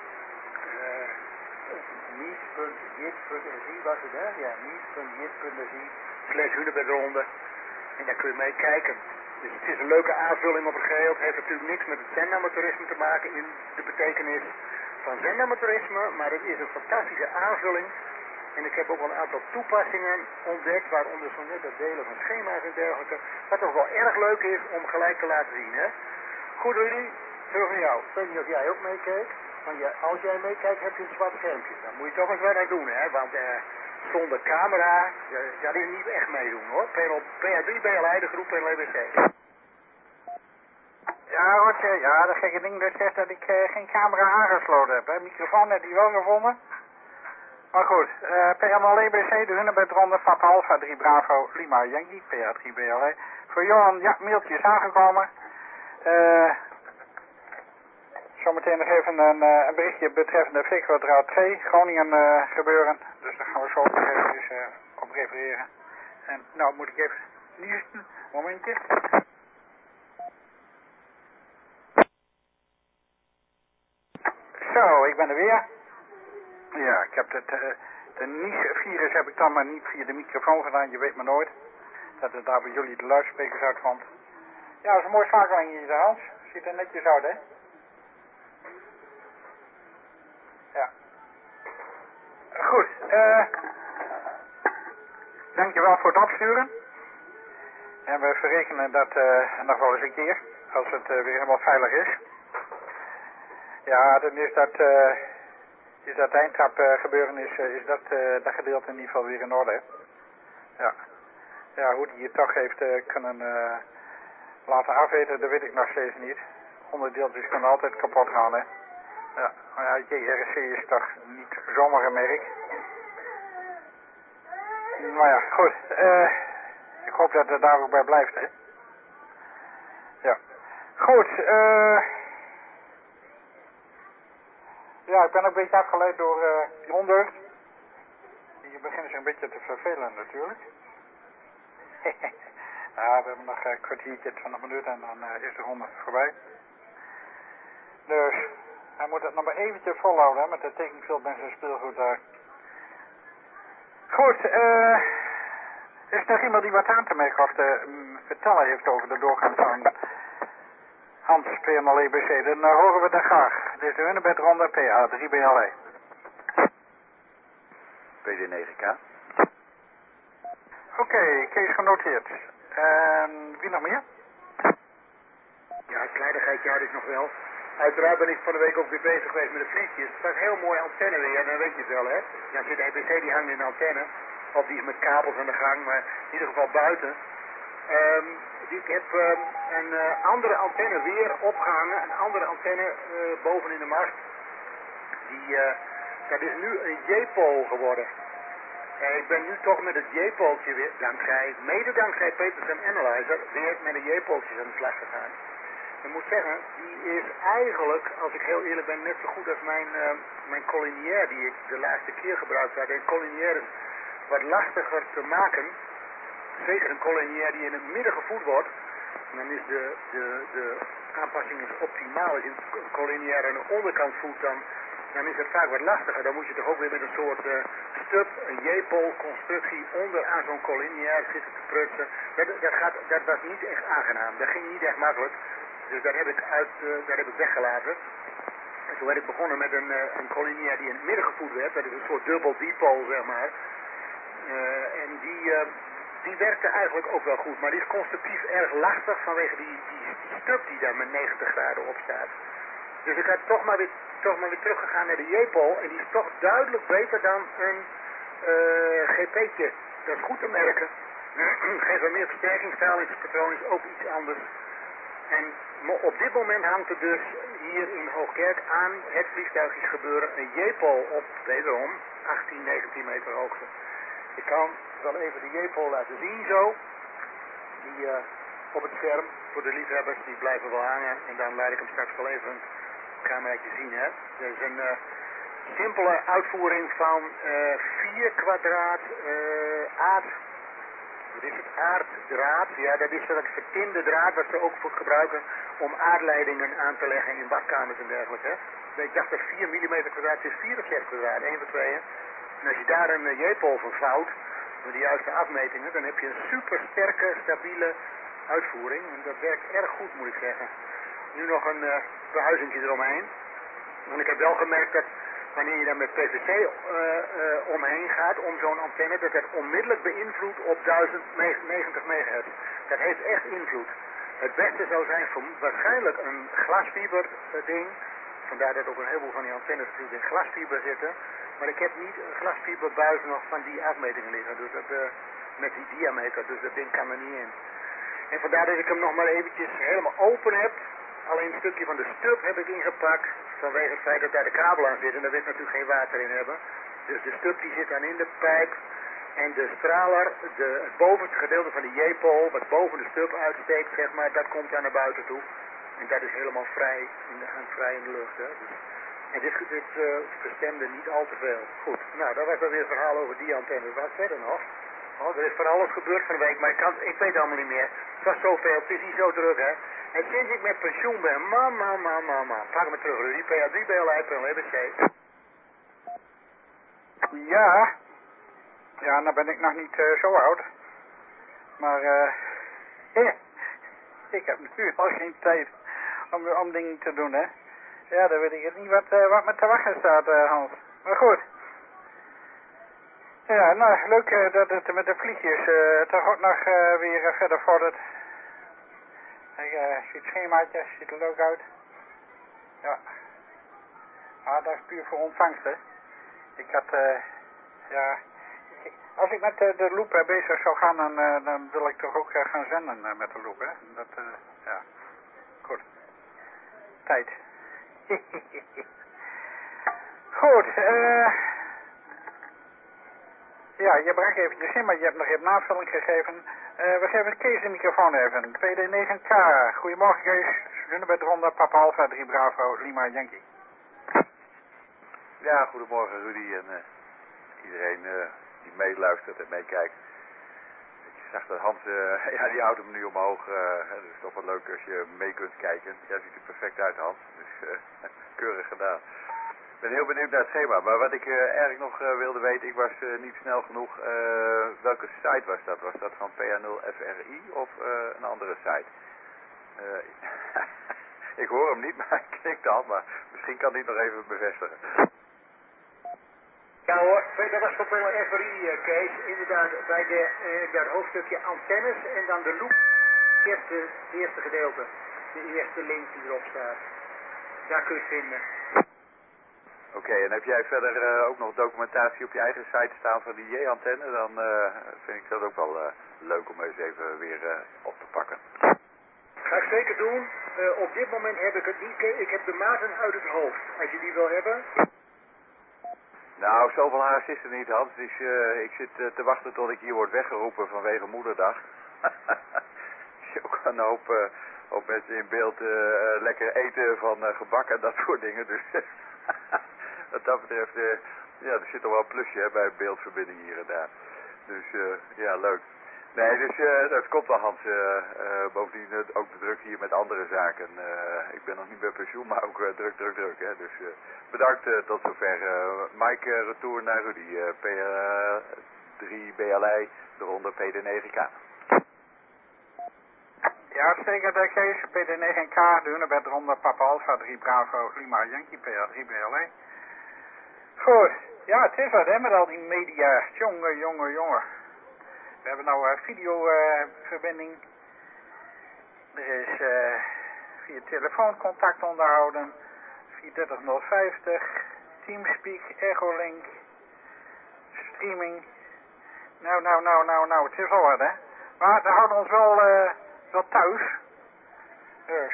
meet.jit.nz was het, hè? Ja, meet.jit.nz/Hunebedronde. En daar kun je mee kijken. Dus het is een leuke aanvulling op het geheel. Het heeft natuurlijk niks met het zendamateurisme te maken in de betekenis van zendamateurisme, maar het is een fantastische aanvulling. En ik heb ook wel een aantal toepassingen ontdekt, waaronder zo net het delen van schema's en dergelijke. Wat toch wel erg leuk is om gelijk te laten zien, hè? Goed Rudy, terug naar jou. Ik weet niet of jij ook meekijkt. Want als jij meekijkt heb je een zwart schermpje. Dan moet je toch eens wat aan doen, hè? Want zonder camera, ja, die niet echt meedoen hoor. PA3, BLI, de groep PLBC. Ja, Roger, ja, dat gekke ding dat zegt dat ik geen camera aangesloten heb. Hè. Microfoon heb ik wel gevonden. Maar goed, PLBC, de Hunebedronde, Papa Alpha 3 Bravo, Lima Yankee, PA3 BLI. Voor Johan, ja, mailtje is aangekomen. Zometeen nog even een berichtje betreffende Flikkwadraat 2, Groningen gebeuren. Dus daar gaan we zo even op refereren. En nou moet ik even niezen, momentje. Zo, ik ben er weer. Ja, ik heb de niesvirus heb ik dan maar niet via de microfoon gedaan, je weet maar nooit. Dat het daar bij jullie de luidsprekers uitkomt. Ja, dat is een mooi schakeling hier, Hans. Ziet er netjes uit, hè? Ja. Goed, dankjewel voor het opsturen. En we verrekenen dat nog wel eens een keer, als het weer helemaal veilig is. Ja, dan is dat eindtrap gebeuren, is dat gedeelte in ieder geval weer in orde. Ja. Ja, hoe die het toch heeft kunnen laten afweten, dat weet ik nog steeds niet. Onderdeeltjes kunnen altijd kapot gaan, hè. Ja, maar ja, JRC is toch niet zomaar een merk. Maar ja, goed. Ik hoop dat het daar ook bij blijft, hè. Ja. Goed, ja, ik ben een beetje afgeleid door die ondeugd. Die beginnen zich een beetje te vervelen natuurlijk. Ja, we hebben nog een kwartiertje, 20 minuten en dan is de ronde voorbij. Dus hij moet het nog maar eventjes volhouden, hè, met de tekenfilm en zijn speelgoed daar. Goed, is er nog iemand die wat aan te merken of te vertellen heeft over de doorgang van Hans PML-EBC? Dan horen we dat graag. Dit is de Hunebedronde PA3 BLE. PD9K. Oké, Kees genoteerd. Wie nog meer? Ja, een kleinigheidje had ik nog wel. Uiteraard ben ik van de week ook weer bezig geweest met de vliegjes. Het was een heel mooie antenne weer, dan weet je het wel, hè. Ja, zit de EBC, die hangt in de antenne. Of die is met kabels aan de gang, maar in ieder geval buiten. Ik heb een andere antenne weer opgehangen. Een andere antenne boven in de mast. Dat is nu een J-pol geworden. Ik ben nu toch met het J-poltje weer, mede dankzij Petersen Analyzer, weer met de J-poltjes aan de slag gegaan. Ik moet zeggen, die is eigenlijk, als ik heel eerlijk ben, net zo goed als mijn collineair die ik de laatste keer gebruikt had. En collineair is wat lastiger te maken. Zeker een collineair die in het midden gevoed wordt. En dan is de aanpassing is optimaal. Als je een collineair aan de onderkant voedt, dan is het vaak wat lastiger. Dan moet je toch ook weer met een soort stub, een J-pol constructie onder aan zo'n collineair zitten te prutsen. Dat was niet echt aangenaam. Dat ging niet echt makkelijk. Dus dat heb ik weggelaten. En toen werd ik begonnen met een collineair die in het midden gevoed werd. Dat is een soort dubbel dipol, zeg maar. En die werkte eigenlijk ook wel goed. Maar die is constructief erg lastig vanwege die stub die daar met 90 graden op staat. Dus ik heb toch maar weer teruggegaan naar de J-pol. En die is toch duidelijk beter dan een GP'tje. Dat is goed te merken. Geeft wel meer versterkingsstralingspatroon, is ook iets anders. En op dit moment hangt er dus hier in Hoogkerk aan het vliegtuigjesgebeuren een J-pol op, wederom, 18, 19 meter hoogte. Ik kan wel even de J-pol laten zien zo. Die op het scherm, voor de liefhebbers, die blijven wel hangen. En dan laat ik hem straks wel even een cameraatje zien, hè. Dat is een simpele uitvoering van 4 kwadraat aard. Wat is het? Aarddraad. Ja, dat is dat vertinde draad wat ze ook voor gebruiken om aardleidingen aan te leggen in badkamers en dergelijke. Hè. Ik dacht dat 4 mm kwadraat is 4 of 6 kwadraat, 1 van 2. En als je daar een J-pol van vouwt, met de juiste afmetingen, dan heb je een super sterke, stabiele uitvoering. En dat werkt erg goed, moet ik zeggen. Nu nog een behuizingje eromheen. Want ik heb wel gemerkt dat wanneer je dan met PVC omheen gaat om zo'n antenne, dat het onmiddellijk beïnvloedt op 1090 MHz. Dat heeft echt invloed. Het beste zou zijn voor waarschijnlijk een glasfiber ding vandaar dat ook een heleboel van die antennes natuurlijk in glasfiber zitten. Maar ik heb niet een glasfiberbuis nog van die afmetingen liggen. Dus dat, met die diameter, dus dat ding kan er niet in. En vandaar dat ik hem nog maar eventjes helemaal open heb. Alleen een stukje van de stub heb ik ingepakt. Vanwege het feit dat daar de kabel aan zit. En daar wil ik natuurlijk geen water in hebben. Dus de stub die zit dan in de pijp. En de straler, het bovenste gedeelte van de J-pol, wat boven de stub uitsteekt, zeg maar, dat komt dan naar buiten toe. En dat is helemaal vrij in de lucht. Hè. Dus, en dit verstemde niet al te veel. Goed, nou, dat was dan weer een verhaal over die antenne. Wat verder nog? Oh, er is van alles gebeurd van de week, maar ik weet allemaal niet meer. Het was zoveel, het is niet zo druk, hè. En sinds ik met pensioen ben, man. Pak me terug, Rudy. PA3, BLI, PLBC. Ja. Ja, nou ben ik nog niet zo oud. Maar, ik heb nu al geen tijd om dingen te doen, hè. Ja, dan weet ik het niet wat me te wachten staat, Hans. Maar goed. Ja, nou, leuk dat het met de vliegjes toch ook nog weer verder vordert. Ik zie het schemaatje, ziet er leuk uit. Ja. Ah, dat is puur voor ontvangst, hè. Ik had, ja... Als ik met de loop bezig zou gaan, dan wil ik toch ook gaan zenden met de loop, hè. Dat, ja. Goed. Tijd. Goed, ja, je brak eventjes in, maar je hebt nog even navulling gegeven. We geven Kees de microfoon even. 2D9K. Goedemorgen, Kees. Zunebed Ronde, Papa Alpha 3 Bravo, Lima Yankee. Ja, goedemorgen Rudy en iedereen die meeluistert en meekijkt. Ik zag dat Hans, ja, die houdt hem nu omhoog. Het is toch wel leuk als je mee kunt kijken. Ja, ziet er perfect uit, Hans. Dus keurig gedaan. Ik ben heel benieuwd naar het schema. Maar wat ik eigenlijk nog wilde weten, ik was niet snel genoeg. Welke site was dat? Was dat van PA0FRI of een andere site? Ik hoor hem niet, maar hij knikt al. Maar misschien kan hij het nog even bevestigen. Ja hoor, dat was voor FRI, Kees. Inderdaad, bij dat hoofdstukje antennes en dan de loop. Het eerste gedeelte. De eerste link die erop staat. Daar kun je het vinden. Oké, en heb jij verder ook nog documentatie op je eigen site staan van die J-antenne? Dan vind ik dat ook wel leuk om eens even weer op te pakken. Ga ik zeker doen. Op dit moment heb ik het niet. Ik heb de maten uit het hoofd. Als je die wil hebben. Nou, zoveel haast is er niet, Hans. Dus ik zit te wachten tot ik hier word weggeroepen vanwege Moederdag. Ik zie ook een hoop mensen in beeld lekker eten van gebak en dat soort dingen. Dus wat dat betreft, ja, er zit toch wel een plusje hè, bij beeldverbinding hier en daar. Dus ja, leuk. Nee, dus dat komt wel, Hans. Bovendien ook de druk hier met andere zaken. Ik ben nog niet bij pensioen, maar ook druk. Hè. Dus bedankt tot zover. Mike, retour naar Rudy. PR3 BLI, de ronde PD9K. Ja, zeker, Kees. PD9K, de Hunebed Ronde, Papa Alpha 3 Bravo, Lima Yankee, PR3 BLI. Goed. Ja, het is wat, hè, met al die media. Jongen. We hebben nou videoverbinding. Er is via telefoon contact onderhouden. 43050. Teamspeak, Echolink. Streaming. Nou, het is al wat, hè. Maar we houden ons wel thuis. Dus.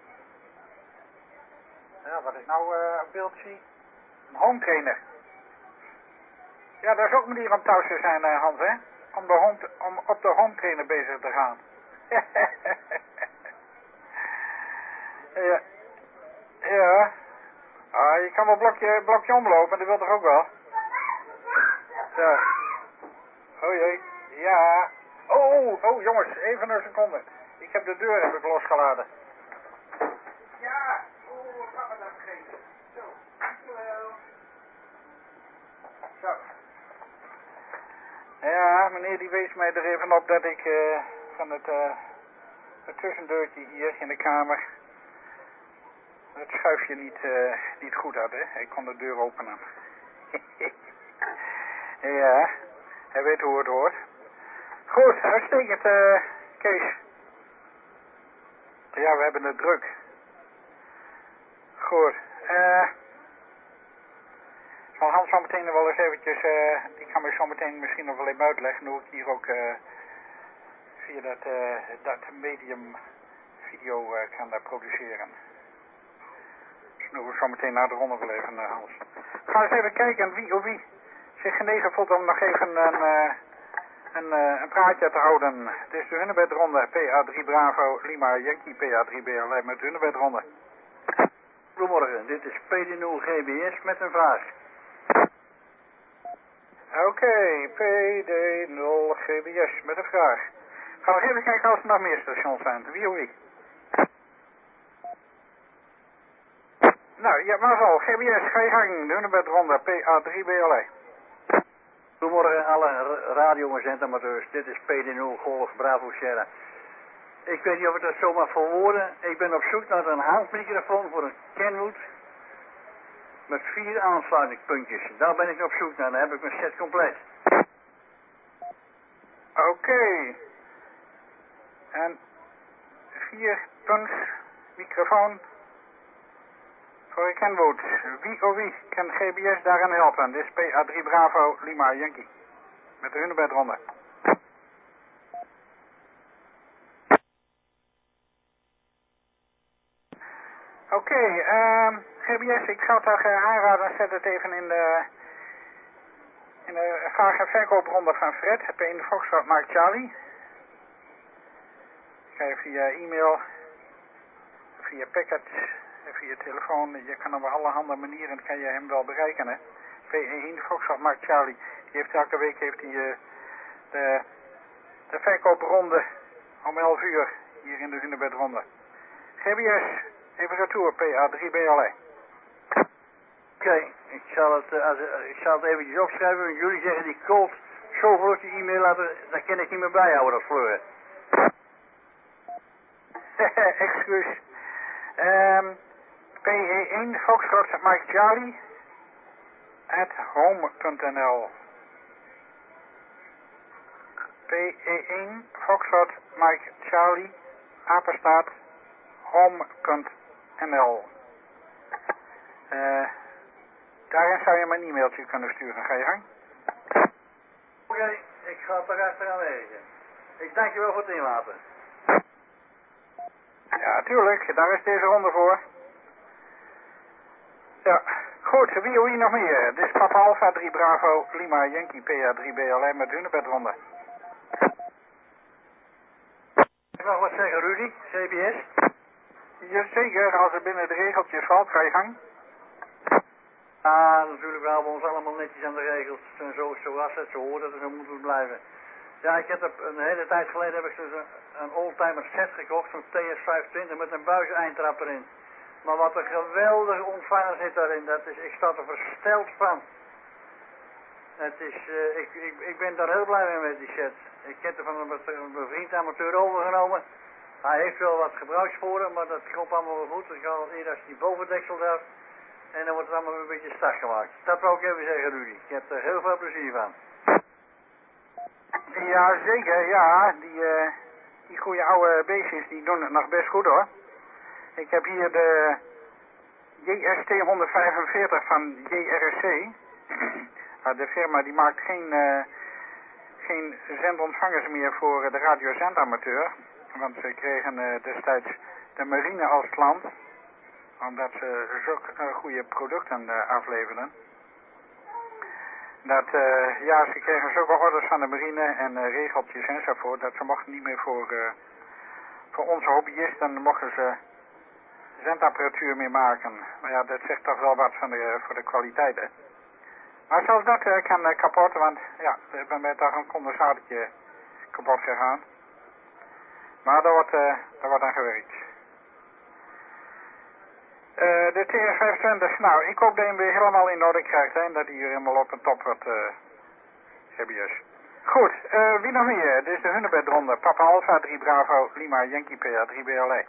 Ja, wat ik nou op beeld zie. Een home trainer. Ja, dat is ook een manier om thuis te zijn, Hans, hè. Om op de home trainer bezig te gaan. Ja. Ah, je kan wel blokje omlopen, dat wil toch ook wel? Ja. Oh jee. Ja. Oh jongens, even een seconde. Ik heb de deur losgelaten. Ja. Oh, wat kan me dat vergeten. Zo. Dankjewel. Zo. Ja, meneer die wees mij er even op dat ik van het tussendeurtje hier in de kamer het schuifje niet goed had, hè. Ik kon de deur openen. Ja, hij weet hoe het hoort. Goed, uitstekend, Kees. Ja, we hebben het druk. Goed, zal Hans zo meteen wel eens eventjes, die kan me zo meteen misschien nog wel even uitleggen hoe ik hier ook via dat medium video kan produceren. Dus nu we zo meteen naar de ronde wel even, Hans. We gaan eens even kijken wie zich genegen voelt om nog even een praatje te houden. Het is de Hunebedronde, PA3 Bravo, Lima Yankee, PA3 BLM met de Hunebedronde. Goedemorgen, dit is PD0 GBS met een vraag. Oké, PD0 GBS met een vraag. Gaan we even kijken als er nog meer stations zijn. Wie of wie? Nou, je hebt maar al. GBS, ga je gang. De Hunebedronde, PA3 BLE. Goedemorgen alle radio- en zendamateurs. Dit is PD0 Golf Bravo Sierra. Ik weet niet of ik dat zo mag verwoorden. Ik ben op zoek naar een handmicrofoon voor een Kenwood met 4 aansluitingpuntjes. Daar ben ik op zoek naar. Dan heb ik mijn set compleet. Oké. En 4 punts microfoon voor een Kenwood. Wie of wie kan GBS daaraan helpen? Dit is PA3 Bravo Lima Yankee. Met de Hunebedronde. Oké, GBS, ik zou toch aanraden, zet het even in de vraag- en verkoopronde van Fred. P1 Foxtrot Mark Charlie. Ga je via e-mail, via packet, via telefoon. Je kan op allerhande manieren kan je hem wel bereiken, hè. P1 Foxtrot Mark Charlie. Die heeft elke week de verkoopronde om 11 uur hier in de Hunebedronde. GBS, even retour, PA3 BLE. Oké, ik zal het eventjes opschrijven, want jullie zeggen die code zo vlug die e-mailadres, daar kan ik niet meer bijhouden, dat fleur. Excuus. PE1 Foxtrot Mike Charlie @home.nl. PE1 Foxtrot Mike Charlie apenstaart home.nl. Daarin zou je me een e-mailtje kunnen sturen. Ga je gang? Oké, ik ga het er achteraan werken. Ik dank je wel voor het inlaten. Ja, tuurlijk. Daar is deze ronde voor. Ja, goed. Wie nog meer? Dit is Papa Alpha 3 Bravo Lima Yankee PA3 BLM met Hunebedronde. Ik mag wat zeggen, Rudy, CBS? Jazeker, als het binnen de regeltjes valt, ga je gang. Natuurlijk, we houden ons allemaal netjes aan de regels. En zo was het, zo hoort het en zo moet het blijven. Ja, ik heb een hele tijd geleden heb ik dus een oldtimer set gekocht, zo'n TS520 met een buis-eindtrapper in. Maar wat een geweldige ontvanger zit daarin, ik sta er versteld van. Het is, ik ben daar heel blij mee met die set. Ik heb er van een vriend amateur overgenomen. Hij heeft wel wat gebruiksvoren, maar dat komt allemaal wel goed. Ik haal eerst die bovendeksel eraf en dan wordt het allemaal weer een beetje start gemaakt. Dat wou ik even zeggen, Rudy. Ik heb er heel veel plezier van. Ja, zeker. Ja, die goede oude beestjes, die doen het nog best goed, hoor. Ik heb hier de JST 145 van JRSC. De firma die maakt geen zendontvangers meer voor de radiozendamateur. Want ze kregen destijds de marine als klant. Omdat ze zulke goede producten afleverden. Ze kregen zulke orders van de marine en regeltjes enzovoort. Dat ze mochten niet meer voor onze hobbyisten mochten ze zendapparatuur meer maken. Maar ja, dat zegt toch wel wat voor de kwaliteiten. Maar zelfs dat kan kapot, want ja, er is bij mij toch een condensatortje kapot gegaan. Maar daar wordt aan gewerkt. De TS520, nou, ik hoop dat je hem weer helemaal in orde krijgt, hè, en dat hij hier helemaal op een top wordt, GBS. Goed, wie nog meer? Dit is de Hunebedronde, Papa Alpha 3 Bravo, Lima Yankee PA3 BLE.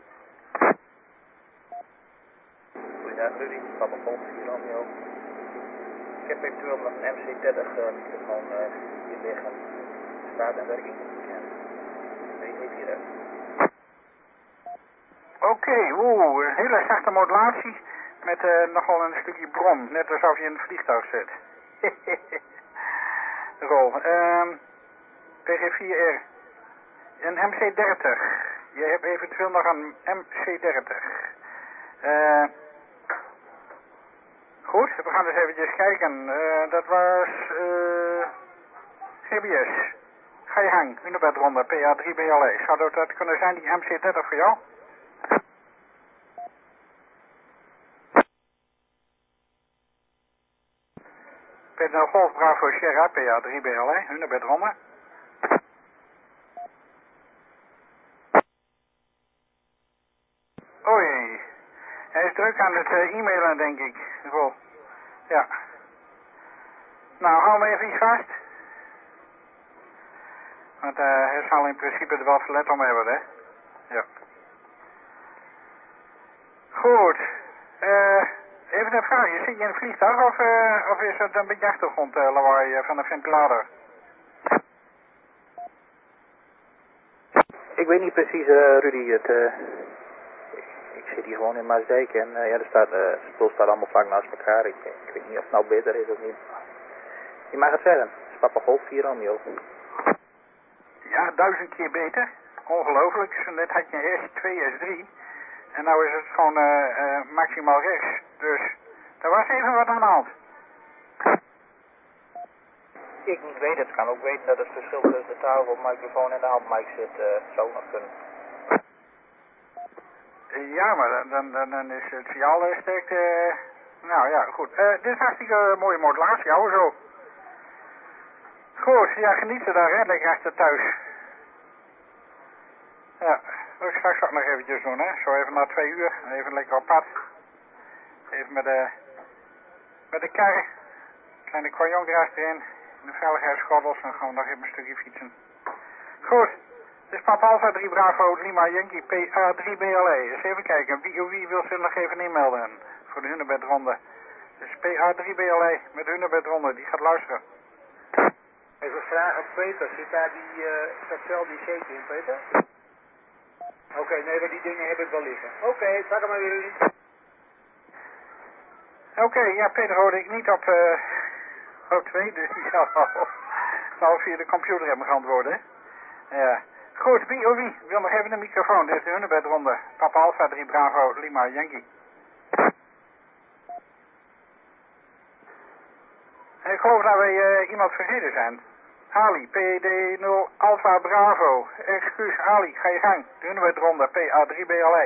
Goedendag Rudy, Papa Paul hier Romeo. Ik heb eventueel nog een MC30 microfoon hier liggen. Staat en werking. Ja. Nee, niet hier. Oké, een hele zachte modulatie. Met nogal een stukje brom, net alsof je in een vliegtuig zit. Rol. PG4R. Een MC30. Je hebt eventueel nog een MC30. Goed, we gaan eens eventjes kijken. Dat was GBS. Ga je gang, Hunebedronde, PA3BLE. Zou dat kunnen zijn, die MC30 voor jou? Peter Golf Bravo Sierra, PA3BLE, Hunebedronde. Oei, hij is druk aan het e-mailen, denk ik. Rol. Ja. Nou, hou me even iets vast. Want hij zal in principe er wel verlet om hebben, hè? Ja. Goed. Even een vraag. Zit je in een vliegtuig of is het een beetje achtergrond lawaai van de ventilator? Ik weet niet precies, Rudy. Ik zit hier gewoon in Maasdijk en ja, het spul staat allemaal vlak naast elkaar. Ik weet niet of het nou beter is of niet. Je mag het zeggen. Het is Papa Golf 4 Romeo. Ja, 1000 keer beter. Ongelooflijk. Zo net had je een S2, S3. En nou is het gewoon maximaal rechts. Dus er was even wat aan de hand. Ik niet weet, het kan ook weten dat het verschil tussen de tafelmicrofoon en de handmic zit. Zou nog kunnen. Ja, maar dan is het signaal sterk. Nou ja, goed. Dit is hartstikke mooie modulatie, hou zo. Goed, ja, genieten daar, hè, lekker achter thuis. Ja, dat wil ik straks ook nog eventjes doen, hè. Zo even na 2 uur, even lekker op pad. Even met de kar. Kleine kwajonk erin. De veiligheidsgordels en gewoon nog even een stukje fietsen. Goed, dit is Papa Alpha 3 Bravo Lima Yankee PA3BLE. Eens even kijken, wie wil zich nog even inmelden voor de Hunebedronde. Dus PA3BLE met de Hunebedronde, die gaat luisteren. Even een vraag aan Peter. Zit daar datzelfde zeker in, Peter? Oké, nee, maar die dingen heb ik wel liggen. Oké, pak hem maar weer in. Oké, ja, Peter hoorde ik niet op 2, dus die zal via de computer hebben geantwoord, hè? Ja. Goed, wie wil nog even de microfoon? Dit is de Hunebedronde. Papa Alpha 3 Bravo Lima Yankee. Ik geloof dat wij iemand vergeten zijn. Ali, PD0 Alpha Bravo. Excuus, Ali, ga je gang. De Hunebedronde, PA3BLE.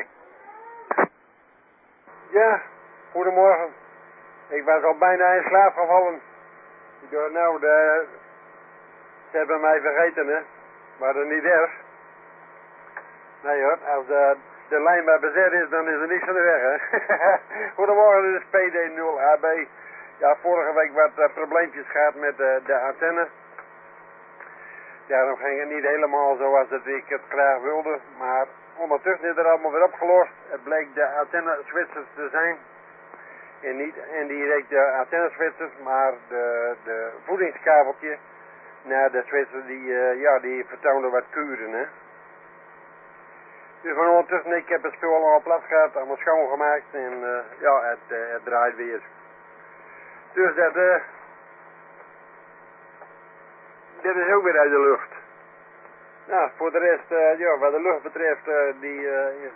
Ja, goedemorgen. Ik was al bijna in slaap gevallen. Nou, ze hebben mij vergeten, hè. Maar dat niet erg. Nee hoor, als de lijn maar bezet is, dan is er niks aan de weg, hè. Goedemorgen, dit is PD0AB. Ja, vorige week wat probleempjes gehad met de antenne. Ja, dan ging het niet helemaal zoals ik het graag wilde. Maar ondertussen is het allemaal weer opgelost. Het bleek de antenne-switches te zijn. En niet indirect de antenne-switches, maar de voedingskabeltje naar de switches die vertoonde wat kuren, hè. Dus van ondertussen, ik heb het spul allemaal plat gehad, allemaal schoongemaakt en ja, het draait weer. Dus dit is ook weer uit de lucht. Nou, voor de rest, ja, wat de lucht betreft, is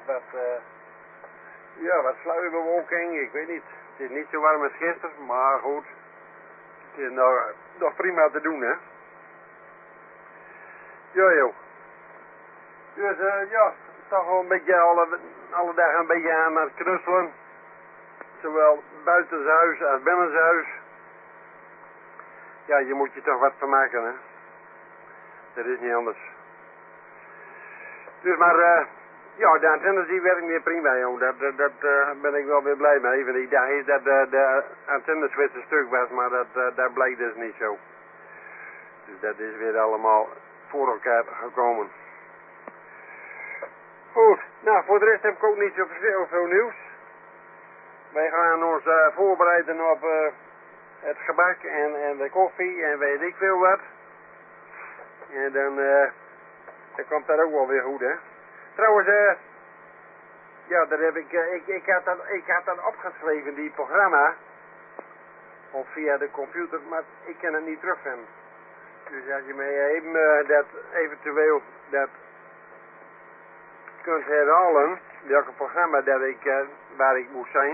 wat sluierbewolking, ik weet niet. Het is niet zo warm als gisteren, maar goed. Het is nog prima te doen, hè. Ja, joh. Dus, ja, toch wel een beetje alle dagen een beetje aan het knutselen. Zowel buitenshuis als binnenshuis. Ja, je moet je toch wat van maken, hè. Dat is niet anders. Dus maar, ja, de antennes die werken weer prima, joh. Dat ben ik wel weer blij mee. Want ik dacht eens dat de antenneswitch een stuk was, maar dat blijkt dus niet zo. Dus dat is weer allemaal voor elkaar gekomen. Goed, nou voor de rest heb ik ook niet zo veel nieuws. Wij gaan ons voorbereiden op het gebak en de koffie en weet ik veel wat. En dan komt dat ook wel weer goed, hè. Trouwens, Ja, dat heb ik had dat opgeschreven, die programma. Of via de computer, maar ik kan het niet terugvinden. Dus als je mij even dat eventueel dat kunt herhalen, welke programma dat waar ik moet zijn.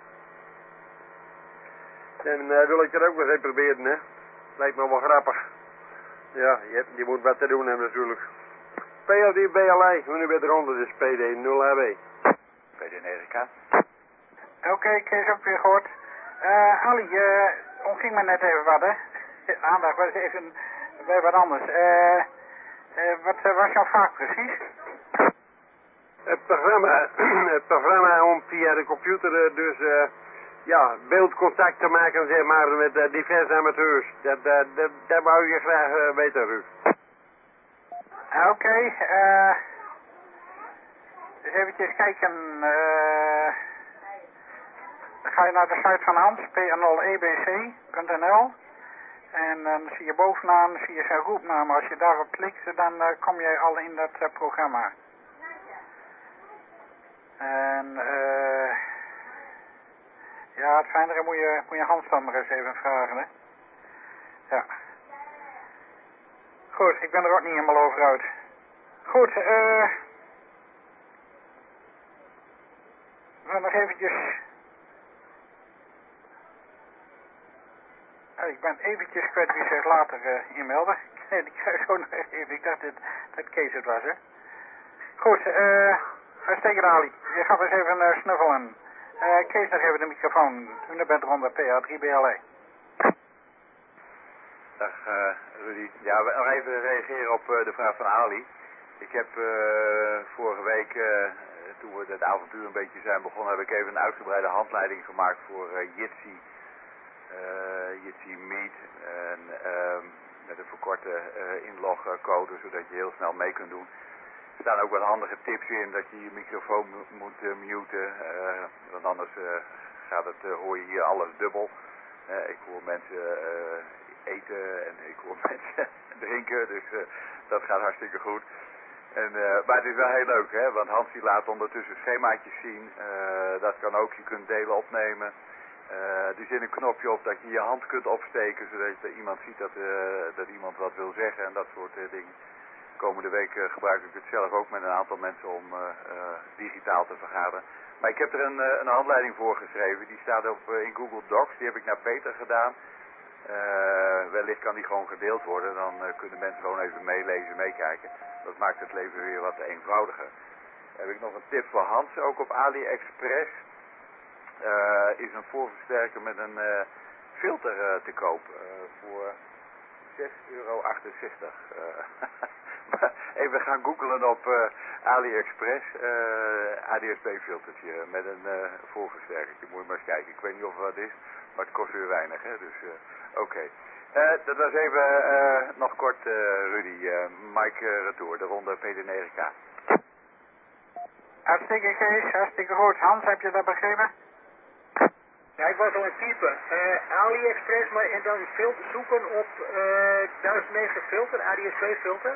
Dan wil ik dat ook nog eens proberen, hè. Lijkt me wel grappig. Ja, je moet wat te doen hebben natuurlijk. PLD BLA, nu bij de ronde, dus PD 0HB. PD 9K. Oké, Kees, ook weer gehoord. Ali, ontging me net even wat, hè. Aandacht was even bij wat anders. Wat was jouw vraag precies? Het programma om via de computer dus ja, beeldcontact te maken, zeg maar, met diverse amateurs. Dat wou je graag weten, Ruud. Oké, eens eventjes kijken. Dan ga je naar de site van Hans, p0ebc.nl. En dan zie je bovenaan zijn roepnaam. Als je daarop klikt, dan kom je al in dat programma. En ja, het fijnere moet je Hans dan maar eens even vragen, hè. Ja. Goed, ik ben er ook niet helemaal over uit. Goed, we gaan nog eventjes... ik ben eventjes kwijt wie zich later inmelden. Ik krijg zo nog even, ik dacht dat Kees het was, hè. Goed, uitstekend Ali. Je gaat eens even snuffelen. Kees, nog even de microfoon. U bent rond de PA3BLE. Dag Rudy. Ja, nog even reageren op de vraag van Ali. Ik heb vorige week, toen we het avontuur een beetje zijn begonnen, heb ik even een uitgebreide handleiding gemaakt voor Jitsi Meet. En met een verkorte inlogcode, zodat je heel snel mee kunt doen. Er staan ook wat handige tips in dat je je microfoon moet muten. Want anders hoor je hier alles dubbel. Ik hoor mensen eten en ik hoor mensen drinken, dus dat gaat hartstikke goed. Maar het is wel heel leuk, hè, want Hans die laat ondertussen schemaatjes zien. Dat kan ook, je kunt delen opnemen. Er zit een knopje op dat je je hand kunt opsteken, zodat iemand ziet dat iemand wat wil zeggen en dat soort dingen. Komende week gebruik ik het zelf ook met een aantal mensen om digitaal te vergaderen. Maar ik heb er een handleiding voor geschreven, die staat in Google Docs, die heb ik naar Peter gedaan. Wellicht kan die gewoon gedeeld worden, dan kunnen mensen gewoon even meelezen, meekijken. Dat maakt het leven weer wat eenvoudiger. Heb ik nog een tip voor Hans, ook op AliExpress is een voorversterker met een filter te koop voor €6,68. Even gaan googlen op AliExpress, ADSB filtertje met een voorversterker. Moet je maar eens kijken, ik weet niet of het wat is, maar het kost weer weinig, hè? Dus oké. Dat was even nog kort Rudy, Mike Retour, de ronde PD9K. Hartstikke Kees, hartstikke goed. Hans, heb je dat begrepen? Ja, ik was al aan het typen. AliExpress, maar en dan filter zoeken op 1090 filter, ADSB filter.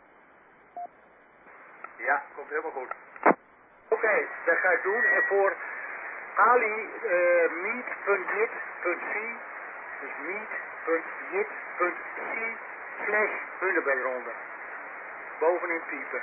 Ja, komt helemaal goed. Oké, dat ga ik doen. En voor meet.jit.c, dus meet.jit.c/hunebedronde. Bovenin typen.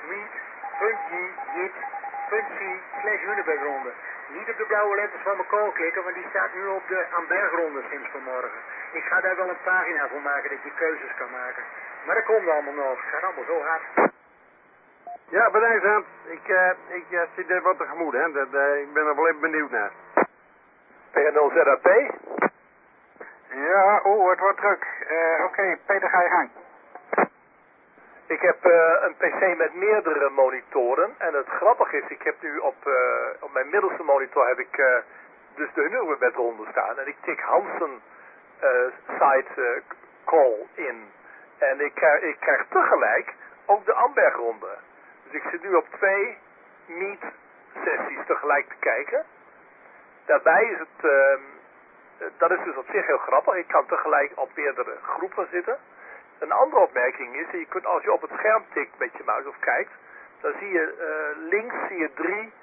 meet.jit.c/hunebedronde. Niet op de blauwe letters van mijn call klikken, want die staat nu op de Ambergronde sinds vanmorgen. Ik ga daar wel een pagina voor maken dat je keuzes kan maken. Maar dat komt allemaal nog. Het gaat allemaal zo hard. Ja, bedankt Hans. Ik zit er wat tegemoet, hè. Ik ben er wel even benieuwd naar. PN0ZAP? Ja, het wordt druk. Oké, Peter, ga je gang. Ik heb een PC met meerdere monitoren. En het grappige is, ik heb nu op mijn middelste monitor heb ik dus de Hunebedronde staan. En ik tik Hansen site call in. En ik krijg tegelijk ook de Ambergronde. Dus ik zit nu op 2 meet sessies tegelijk te kijken. Daarbij is het, dat is dus op zich heel grappig. Ik kan tegelijk op meerdere groepen zitten. Een andere opmerking is, je kunt als je op het scherm tikt met je muis of kijkt, dan zie je links 3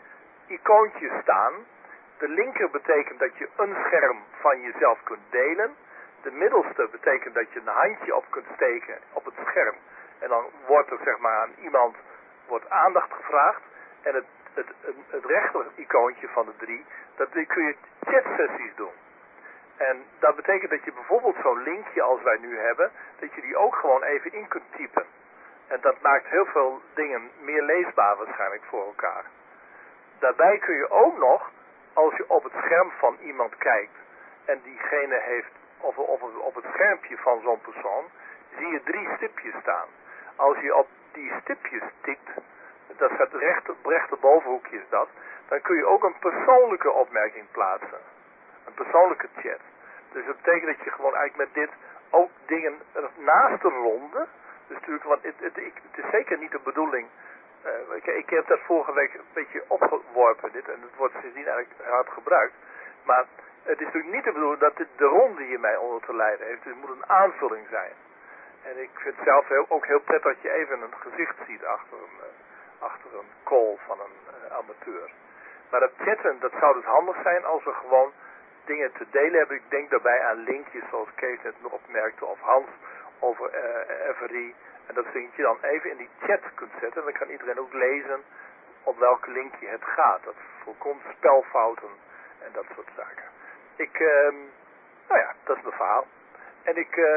icoontjes staan. De linker betekent dat je een scherm van jezelf kunt delen. De middelste betekent dat je een handje op kunt steken op het scherm. En dan wordt er zeg maar aan iemand aandacht gevraagd. En het rechter icoontje van de 3, die kun je chatsessies doen. En dat betekent dat je bijvoorbeeld zo'n linkje als wij nu hebben, dat je die ook gewoon even in kunt typen. En dat maakt heel veel dingen meer leesbaar waarschijnlijk voor elkaar. Daarbij kun je ook nog, als je op het scherm van iemand kijkt en diegene heeft, of op het schermpje van zo'n persoon, zie je 3 stipjes staan. Als je op die stipjes tikt, dat is het rechterbovenhoekje is dat, dan kun je ook een persoonlijke opmerking plaatsen. Een persoonlijke chat. Dus dat betekent dat je gewoon eigenlijk met dit ook dingen naast de ronde, dus natuurlijk, want het is zeker niet de bedoeling. Ik heb dat vorige week een beetje opgeworpen dit en het wordt sindsdien eigenlijk hard gebruikt. Maar het is natuurlijk niet de bedoeling dat de ronde hiermee onder te lijden heeft. Dus het moet een aanvulling zijn. En ik vind het zelf ook heel prettig dat je even een gezicht ziet achter een call van een amateur. Maar dat chatten, dat zou dus handig zijn als we gewoon dingen te delen hebben. Ik denk daarbij aan linkjes zoals Kees net nog opmerkte of Hans over FRI. En dat je dan even in die chat kunt zetten. En dan kan iedereen ook lezen op welk linkje het gaat. Dat voorkomt spelfouten en dat soort zaken. Dat is mijn verhaal. En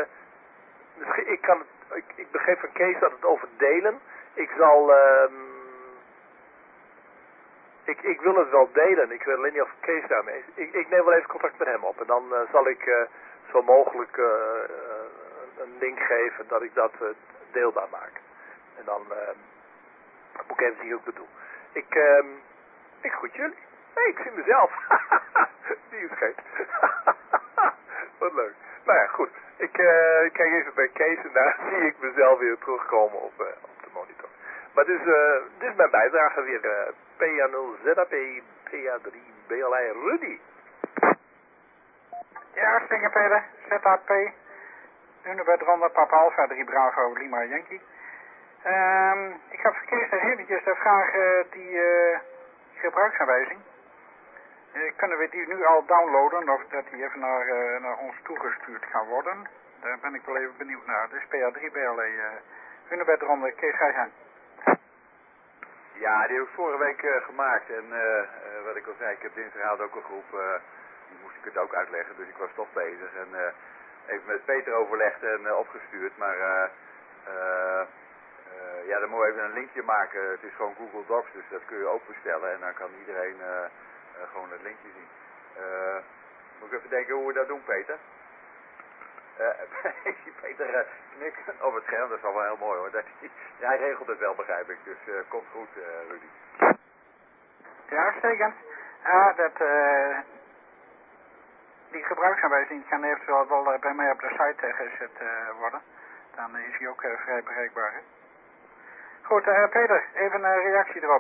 ik begreep van Kees dat het over delen. Ik zal, ik wil het wel delen. Ik weet alleen niet of Kees daarmee is. Ik neem wel even contact met hem op. En dan zal ik zo mogelijk een link geven dat ik dat deelbaar maak. En dan moet ik even zien hoe ik dat doe. Ik groet jullie. Nee, ik zie mezelf. Die is gek. Wat leuk. Nou ja, goed. Ik kijk even bij Kees en daar zie ik mezelf weer terugkomen op de monitor. Maar dus, dit is mijn bijdrage weer. PA0ZAP, PA3, BLI, Rudy. Ja, hartstikke Peter. ZAP, Unibed Ronde, Papa Alpha 3 Bravo, Lima Yankee. Ik heb verkeerd eventjes de vraag, die gebruiksaanwijzing. Kunnen we die nu al downloaden of dat die even naar ons toegestuurd kan worden? Daar ben ik wel even benieuwd naar. Dus PA3 BLE, Unibed Ronde, Kees Gijsjan. Ja, die heb ik vorige week gemaakt. En wat ik al zei, ik heb dinsdagavond ook een groep, die moest ik het ook uitleggen. Dus ik was toch bezig en even met Peter overlegd en opgestuurd. Maar dan moet je even een linkje maken. Het is gewoon Google Docs, dus dat kun je openstellen. En dan kan iedereen gewoon het linkje zien. Moet ik even denken hoe we dat doen, Peter? Ik zie Peter knikken op het scherm, dat is al wel heel mooi hoor. Hij regelt het wel, begrijp ik. Dus komt goed, Rudy. Ja, uitstekend. Die gebruiksaanwijzing kan eventueel wel bij mij op de site gezet worden. Dan is hij ook vrij bereikbaar. Hè? Goed, Peter, even een reactie erop.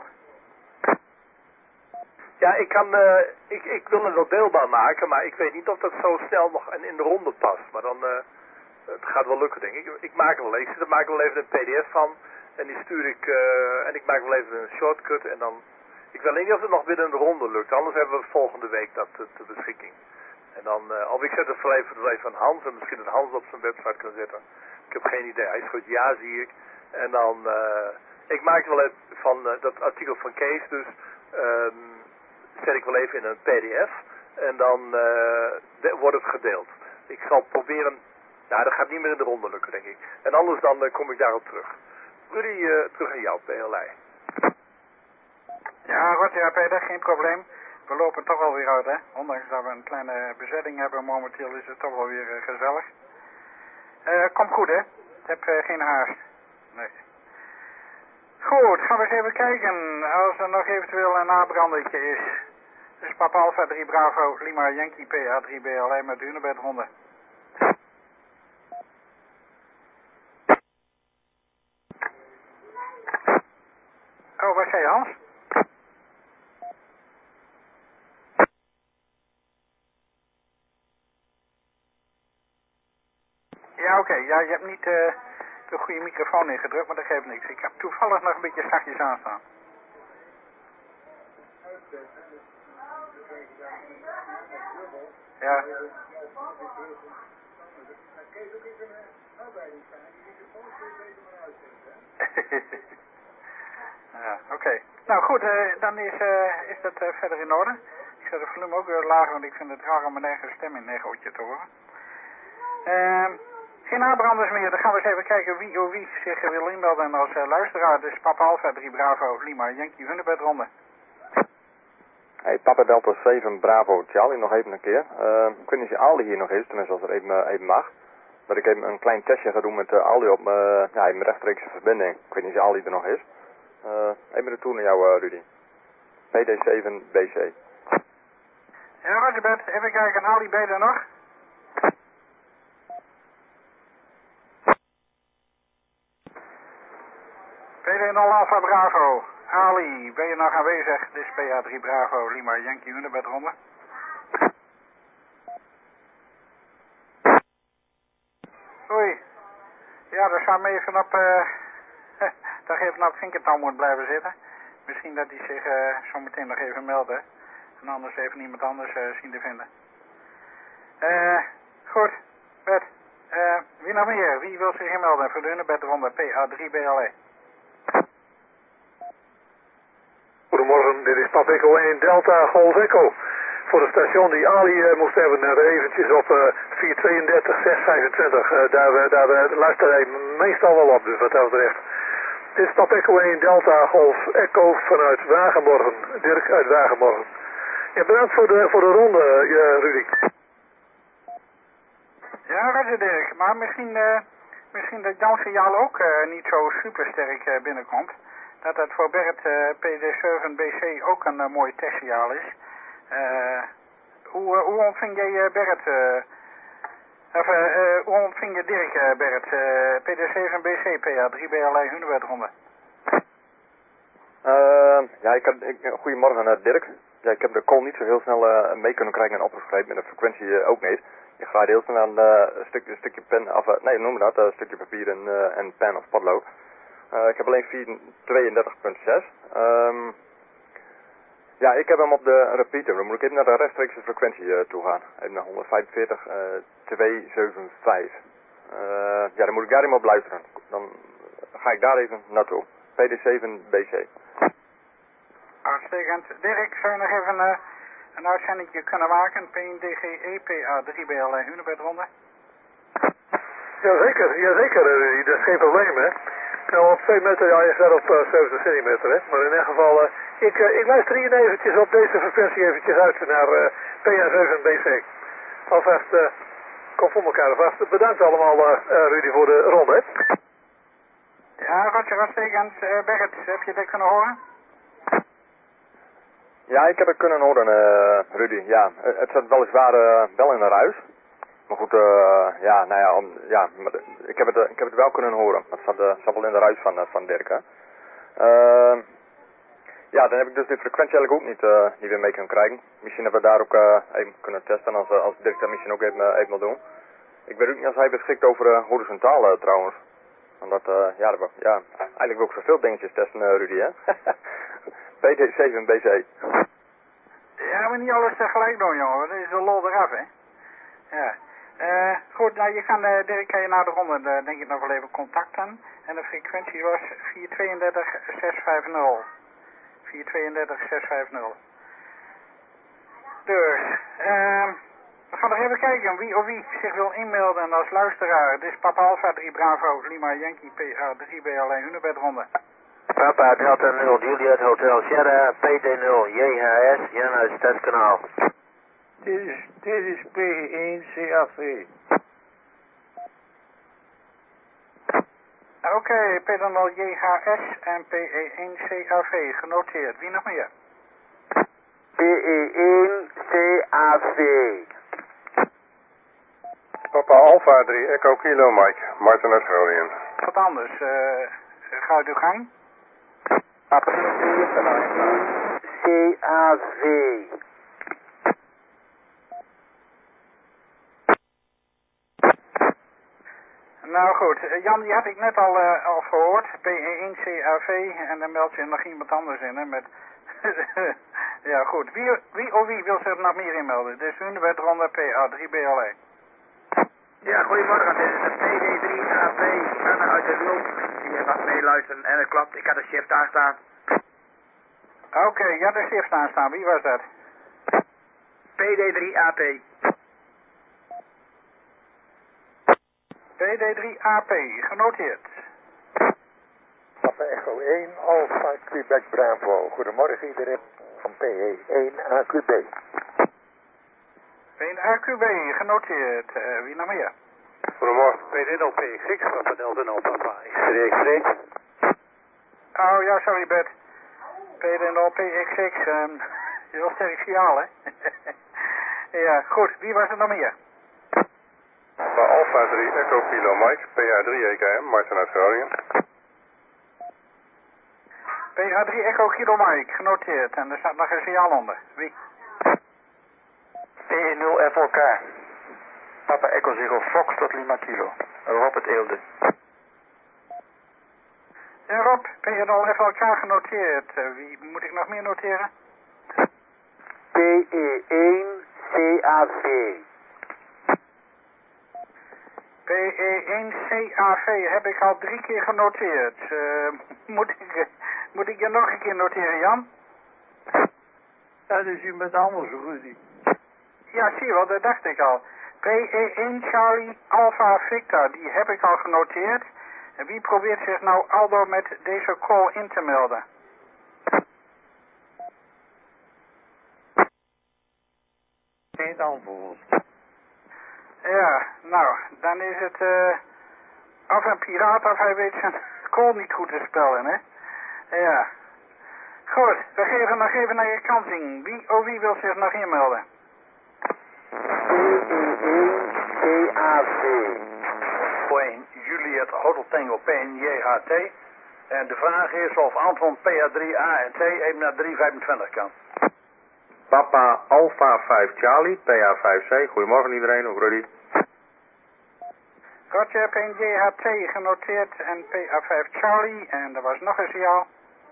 Ja, ik wil het wel deelbaar maken, maar ik weet niet of dat zo snel nog in de ronde past. Maar dan, het gaat wel lukken denk ik. Ik maak er wel even een pdf van en die stuur ik, en ik maak wel even een shortcut en dan, ik weet niet of het nog binnen de ronde lukt, anders hebben we volgende week dat ter beschikking. En dan, of ik zet het even aan Hans en misschien dat Hans op zijn website kan zetten. Ik heb geen idee, hij schudt ja zie ik. En dan, ik maak wel even van dat artikel van Kees dus, zet ik wel even in een pdf en dan wordt het gedeeld. Ik zal proberen, dat gaat niet meer in de ronde lukken denk ik. En anders dan kom ik daarop terug. Rudy, terug aan jou, PLI. Ja, goed, ja Peter, geen probleem. We lopen toch wel weer uit, hè. Ondanks dat we een kleine bezetting hebben, momenteel is het toch wel weer gezellig. Komt goed, hè. Ik heb geen haast. Nee. Goed, gaan we eens even kijken als er nog eventueel een nabrandertje is. Dus Papa Alpha 3 Bravo, Lima Yankee PA3 BLI met Unibed Ronde. Oh, wat zei je Hans? Ja, oké. Ja, je hebt niet de goede microfoon ingedrukt, maar dat geeft niks. Ik heb toevallig nog een beetje zachtjes aanstaan. Ja. Ja, oké. Nou goed, dan is dat verder in orde. Ik zet het volume ook weer lager, want ik vind het raar om mijn eigen stem in een echootje te horen. Geen aanbranders meer, dan gaan we eens even kijken wie zich wil inmelden als luisteraar. Dus Papa Alpha 3 Bravo Lima Yankee Hunebed ronde. Hey, Papa Delta 7 Bravo Charlie, nog even een keer. Ik weet niet of Ali hier nog is, tenminste als het even mag. Dat ik even een klein testje ga doen met Ali op mijn rechtstreekse verbinding. Ik weet niet of Ali er nog is. Even de toer naar jou, Rudy. PD7BC. Ja, Roger Bert, even kijken, Ali, ben je er nog? PD0 Alpha Bravo. Ali, ben je nog aanwezig? Dit is PA3 Bravo, Lima Yankee Hunebed ronde. Oei. Ja, daar zou me even op, toch even op Vinkertown moet blijven zitten. Misschien dat hij zich zo meteen nog even meldt, hè. En anders even iemand anders zien te vinden. Goed, Bert. Wie nog meer? Wie wil zich inmelden voor de Hunebedronde PA3 BLE? Goedemorgen, dit is Pap Echo 1 Delta Golf Echo. Voor de station die Ali moest hebben, eventjes op 432 625. Daar luistert hij meestal wel op, dus wat dat betreft. Dit is Pap Echo 1 Delta Golf Echo vanuit Wagenborgen. Dirk uit Wagenborgen. Ja, bedankt voor de ronde, Rudy. Ja, Roger Dirk, maar misschien dat jouw signaal ook niet zo super sterk binnenkomt. Dat het voor Bert PD7BC ook een mooi testsignaal is. Hoe ontving jij Bert? Hoe ontving je Dirk Bert? PD7BC PA3 BLE Hunebedronde. Goedemorgen Dirk. Ja, ik heb de call niet zo heel snel mee kunnen krijgen en opgeschreven en de frequentie ook niet. Je gaat heel snel een stukje pen, noem dat, een stukje papier en pen of potlood. Ik heb alleen 432.6. Ja, ik heb hem op de repeater. Dan moet ik even naar de rechtstreekse frequentie toe gaan. Even naar 145, 275. Ja, dan moet ik daar even op luisteren. Dan ga ik daar even naartoe. PD7BC. Uitstekend. Dirk, zou je nog even een uitzendingje kunnen maken? PNDGE PA3 BLE Hunebedronde. Jazeker, dat is geen probleem, hè. Nou, op 2 meter, ja, je staat op 70 centimeter, hè. Maar in ieder geval, ik luister hier eventjes op deze frequentie eventjes uit naar PA7BC. Alvast, kom voor elkaar alvast. Bedankt allemaal, Rudy, voor de ronde, hè. Ja, Roger, uitstekend. Bert, heb je dit kunnen horen? Ja, ik heb het kunnen horen, Rudy. Ja, het zat weliswaar wel in een ruis. Maar goed, ik heb het wel kunnen horen. Het zat wel in de ruis van Dirk, hè. Ja, dan heb ik dus de frequentie eigenlijk ook niet weer mee kunnen krijgen. Misschien hebben we daar ook even kunnen testen als Dirk dat misschien ook even wil doen. Ik weet ook niet als hij beschikt over horizontaal trouwens. Omdat, eigenlijk wil ik zoveel dingetjes testen, Rudy, hè. PD7BC. Ja, maar niet alles tegelijk doen, jongen. Dat is de lol eraf, hè. Ja. Goed, nou, Dirk kan je na de ronde, denk ik, nog wel even contacten. En de frequentie was 432 650. 432 650. Dus, we gaan nog even kijken wie zich wil inmelden als luisteraar. Dit is Papa Alpha 3 Bravo Lima Yankee PA3 BLE Hunebedronde. Papa Delta 0 Juliet Hotel Sierra PT0 JHS Jan uit Stadskanaal. Dit is P1 CAV. Oké, P0 JHS en PE1 CAV, genoteerd. Wie nog meer? PE1 CAV. Papa Alpha 3 Echo Kilo Mike, Martin uit Groningen. Wat anders, ga uw gang. Papa CAV. Nou goed, Jan, die had ik net al gehoord, PE1 CAV, en dan meldt je nog iemand anders in, hè, met Ja, goed. Wie wil zich nog meer inmelden? Dit is Hunebedronde PA3BLE. Ja, goedemorgen. Dit is de PD3AP Anne uit de Loop. Die mag meeluisteren en het klopt. Ik had de shift aanstaan. Oké, ja, de shift aanstaan. Wie was dat? PD3AP. PD3AP, genoteerd. Papa Echo 1, Alpha Quebec Bravo. Goedemorgen iedereen van PE1 AQB. 1 AQB, genoteerd. Wie nog meer? Goedemorgen, PD0 PXX, Papa Delta 0 Papa. X-ray. Oh ja, sorry Bert. PD0 PXX, heel sterk signaal, hè? Ja, goed. Wie was er nog meer? Alpha 3 Echo Kilo Mike, PA3 EKM, Martin uit Groningen. PA3 Echo Kilo Mike, genoteerd. En er staat nog een signaal onder. Wie? PE0 FLK. Papa Echo Zero Fox tot Lima Kilo. Robert Eelde. Ja Rob, PA0 FLK genoteerd. Wie moet ik nog meer noteren? PE1 CAV. PE1 CAV heb ik al 3 keer genoteerd. Moet ik je nog een keer noteren, Jan? Dat is u met anders, Rudy. Ja, zie je wel, dat dacht ik al. PE1 Charlie Alpha Victor, die heb ik al genoteerd. En wie probeert zich nou Aldo met deze call in te melden? Geen antwoord. Ja, nou, dan is het of een piraat of hij weet zijn call niet goed te spellen, hè? Ja. Goed, we geven nog even naar je kansing. Wie wil zich nog inmelden? PE1 CAV. Voor een Juliet Hotel Tango Pen JHT. En de vraag is of Anton PA3A en T even naar 325 kan. Papa Alpha 5 Charlie, PA5C. Goedemorgen iedereen, ook Rudy. Gotcha, PNJHT genoteerd en PA5 Charlie. En er was nog een signaal.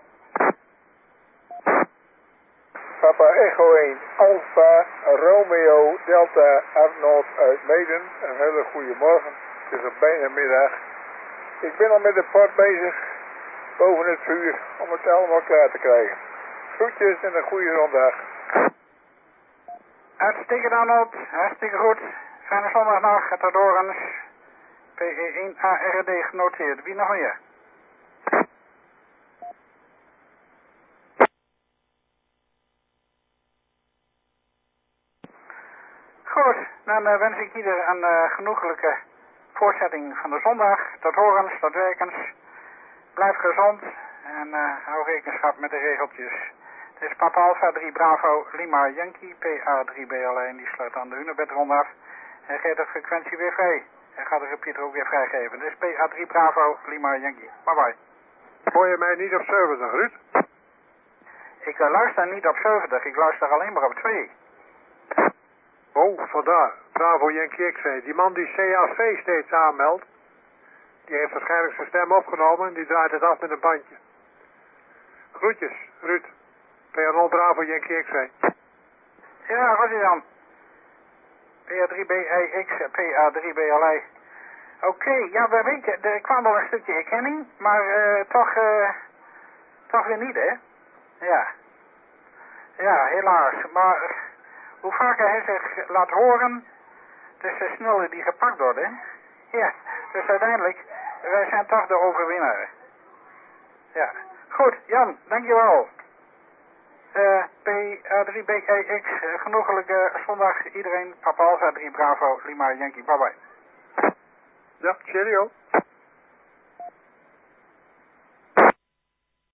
Papa Echo 1 Alpha Romeo Delta Arnold uit Meeden. Een hele goede morgen. Het is al bijna middag. Ik ben al met de port bezig boven het vuur om het allemaal klaar te krijgen. Groetjes en een goede zondag. Hartstikke Donald, hartstikke goed. Fijne zondag nog, het Dorens. PE1 ARD genoteerd. Wie nog meer? Goed, dan wens ik ieder een genoeglijke voortzetting van de zondag. Tot horens, tot werkens. Blijf gezond en hou rekenschap met de regeltjes. Het is Papa Alpha 3 Bravo Lima Yankee PA3 BLE en die sluit aan de Hunebedron af. En geeft de frequentie weer vrij. En gaat de repeater ook weer vrijgeven. Dus PA3 Bravo Lima Yankee. Bye bye. Hoor je mij niet op 70, Ruud? Ik luister niet op 70, ik luister alleen maar op 2. Oh, vandaar. Bravo Yankee X-ray. Die man die CAV steeds aanmeldt, die heeft waarschijnlijk zijn stem opgenomen en die draait het af met een bandje. Groetjes, Ruud. PA0 Bravo Yankee X-ray. Ja, wat is dan? PA3BIX, PA3BLE. Oké, ja, we weten, er kwam wel een stukje herkenning, maar toch weer niet, hè? Ja. Ja, helaas. Maar hoe vaker hij zich laat horen, des te sneller die gepakt wordt, hè? Ja, dus uiteindelijk, wij zijn toch de overwinnaar. Ja. Goed, Jan, dankjewel. PA3BIX, genoegelijke zondag iedereen. Papa Alpha 3 Bravo, Lima Yankee, bye bye. Ja, cheerio.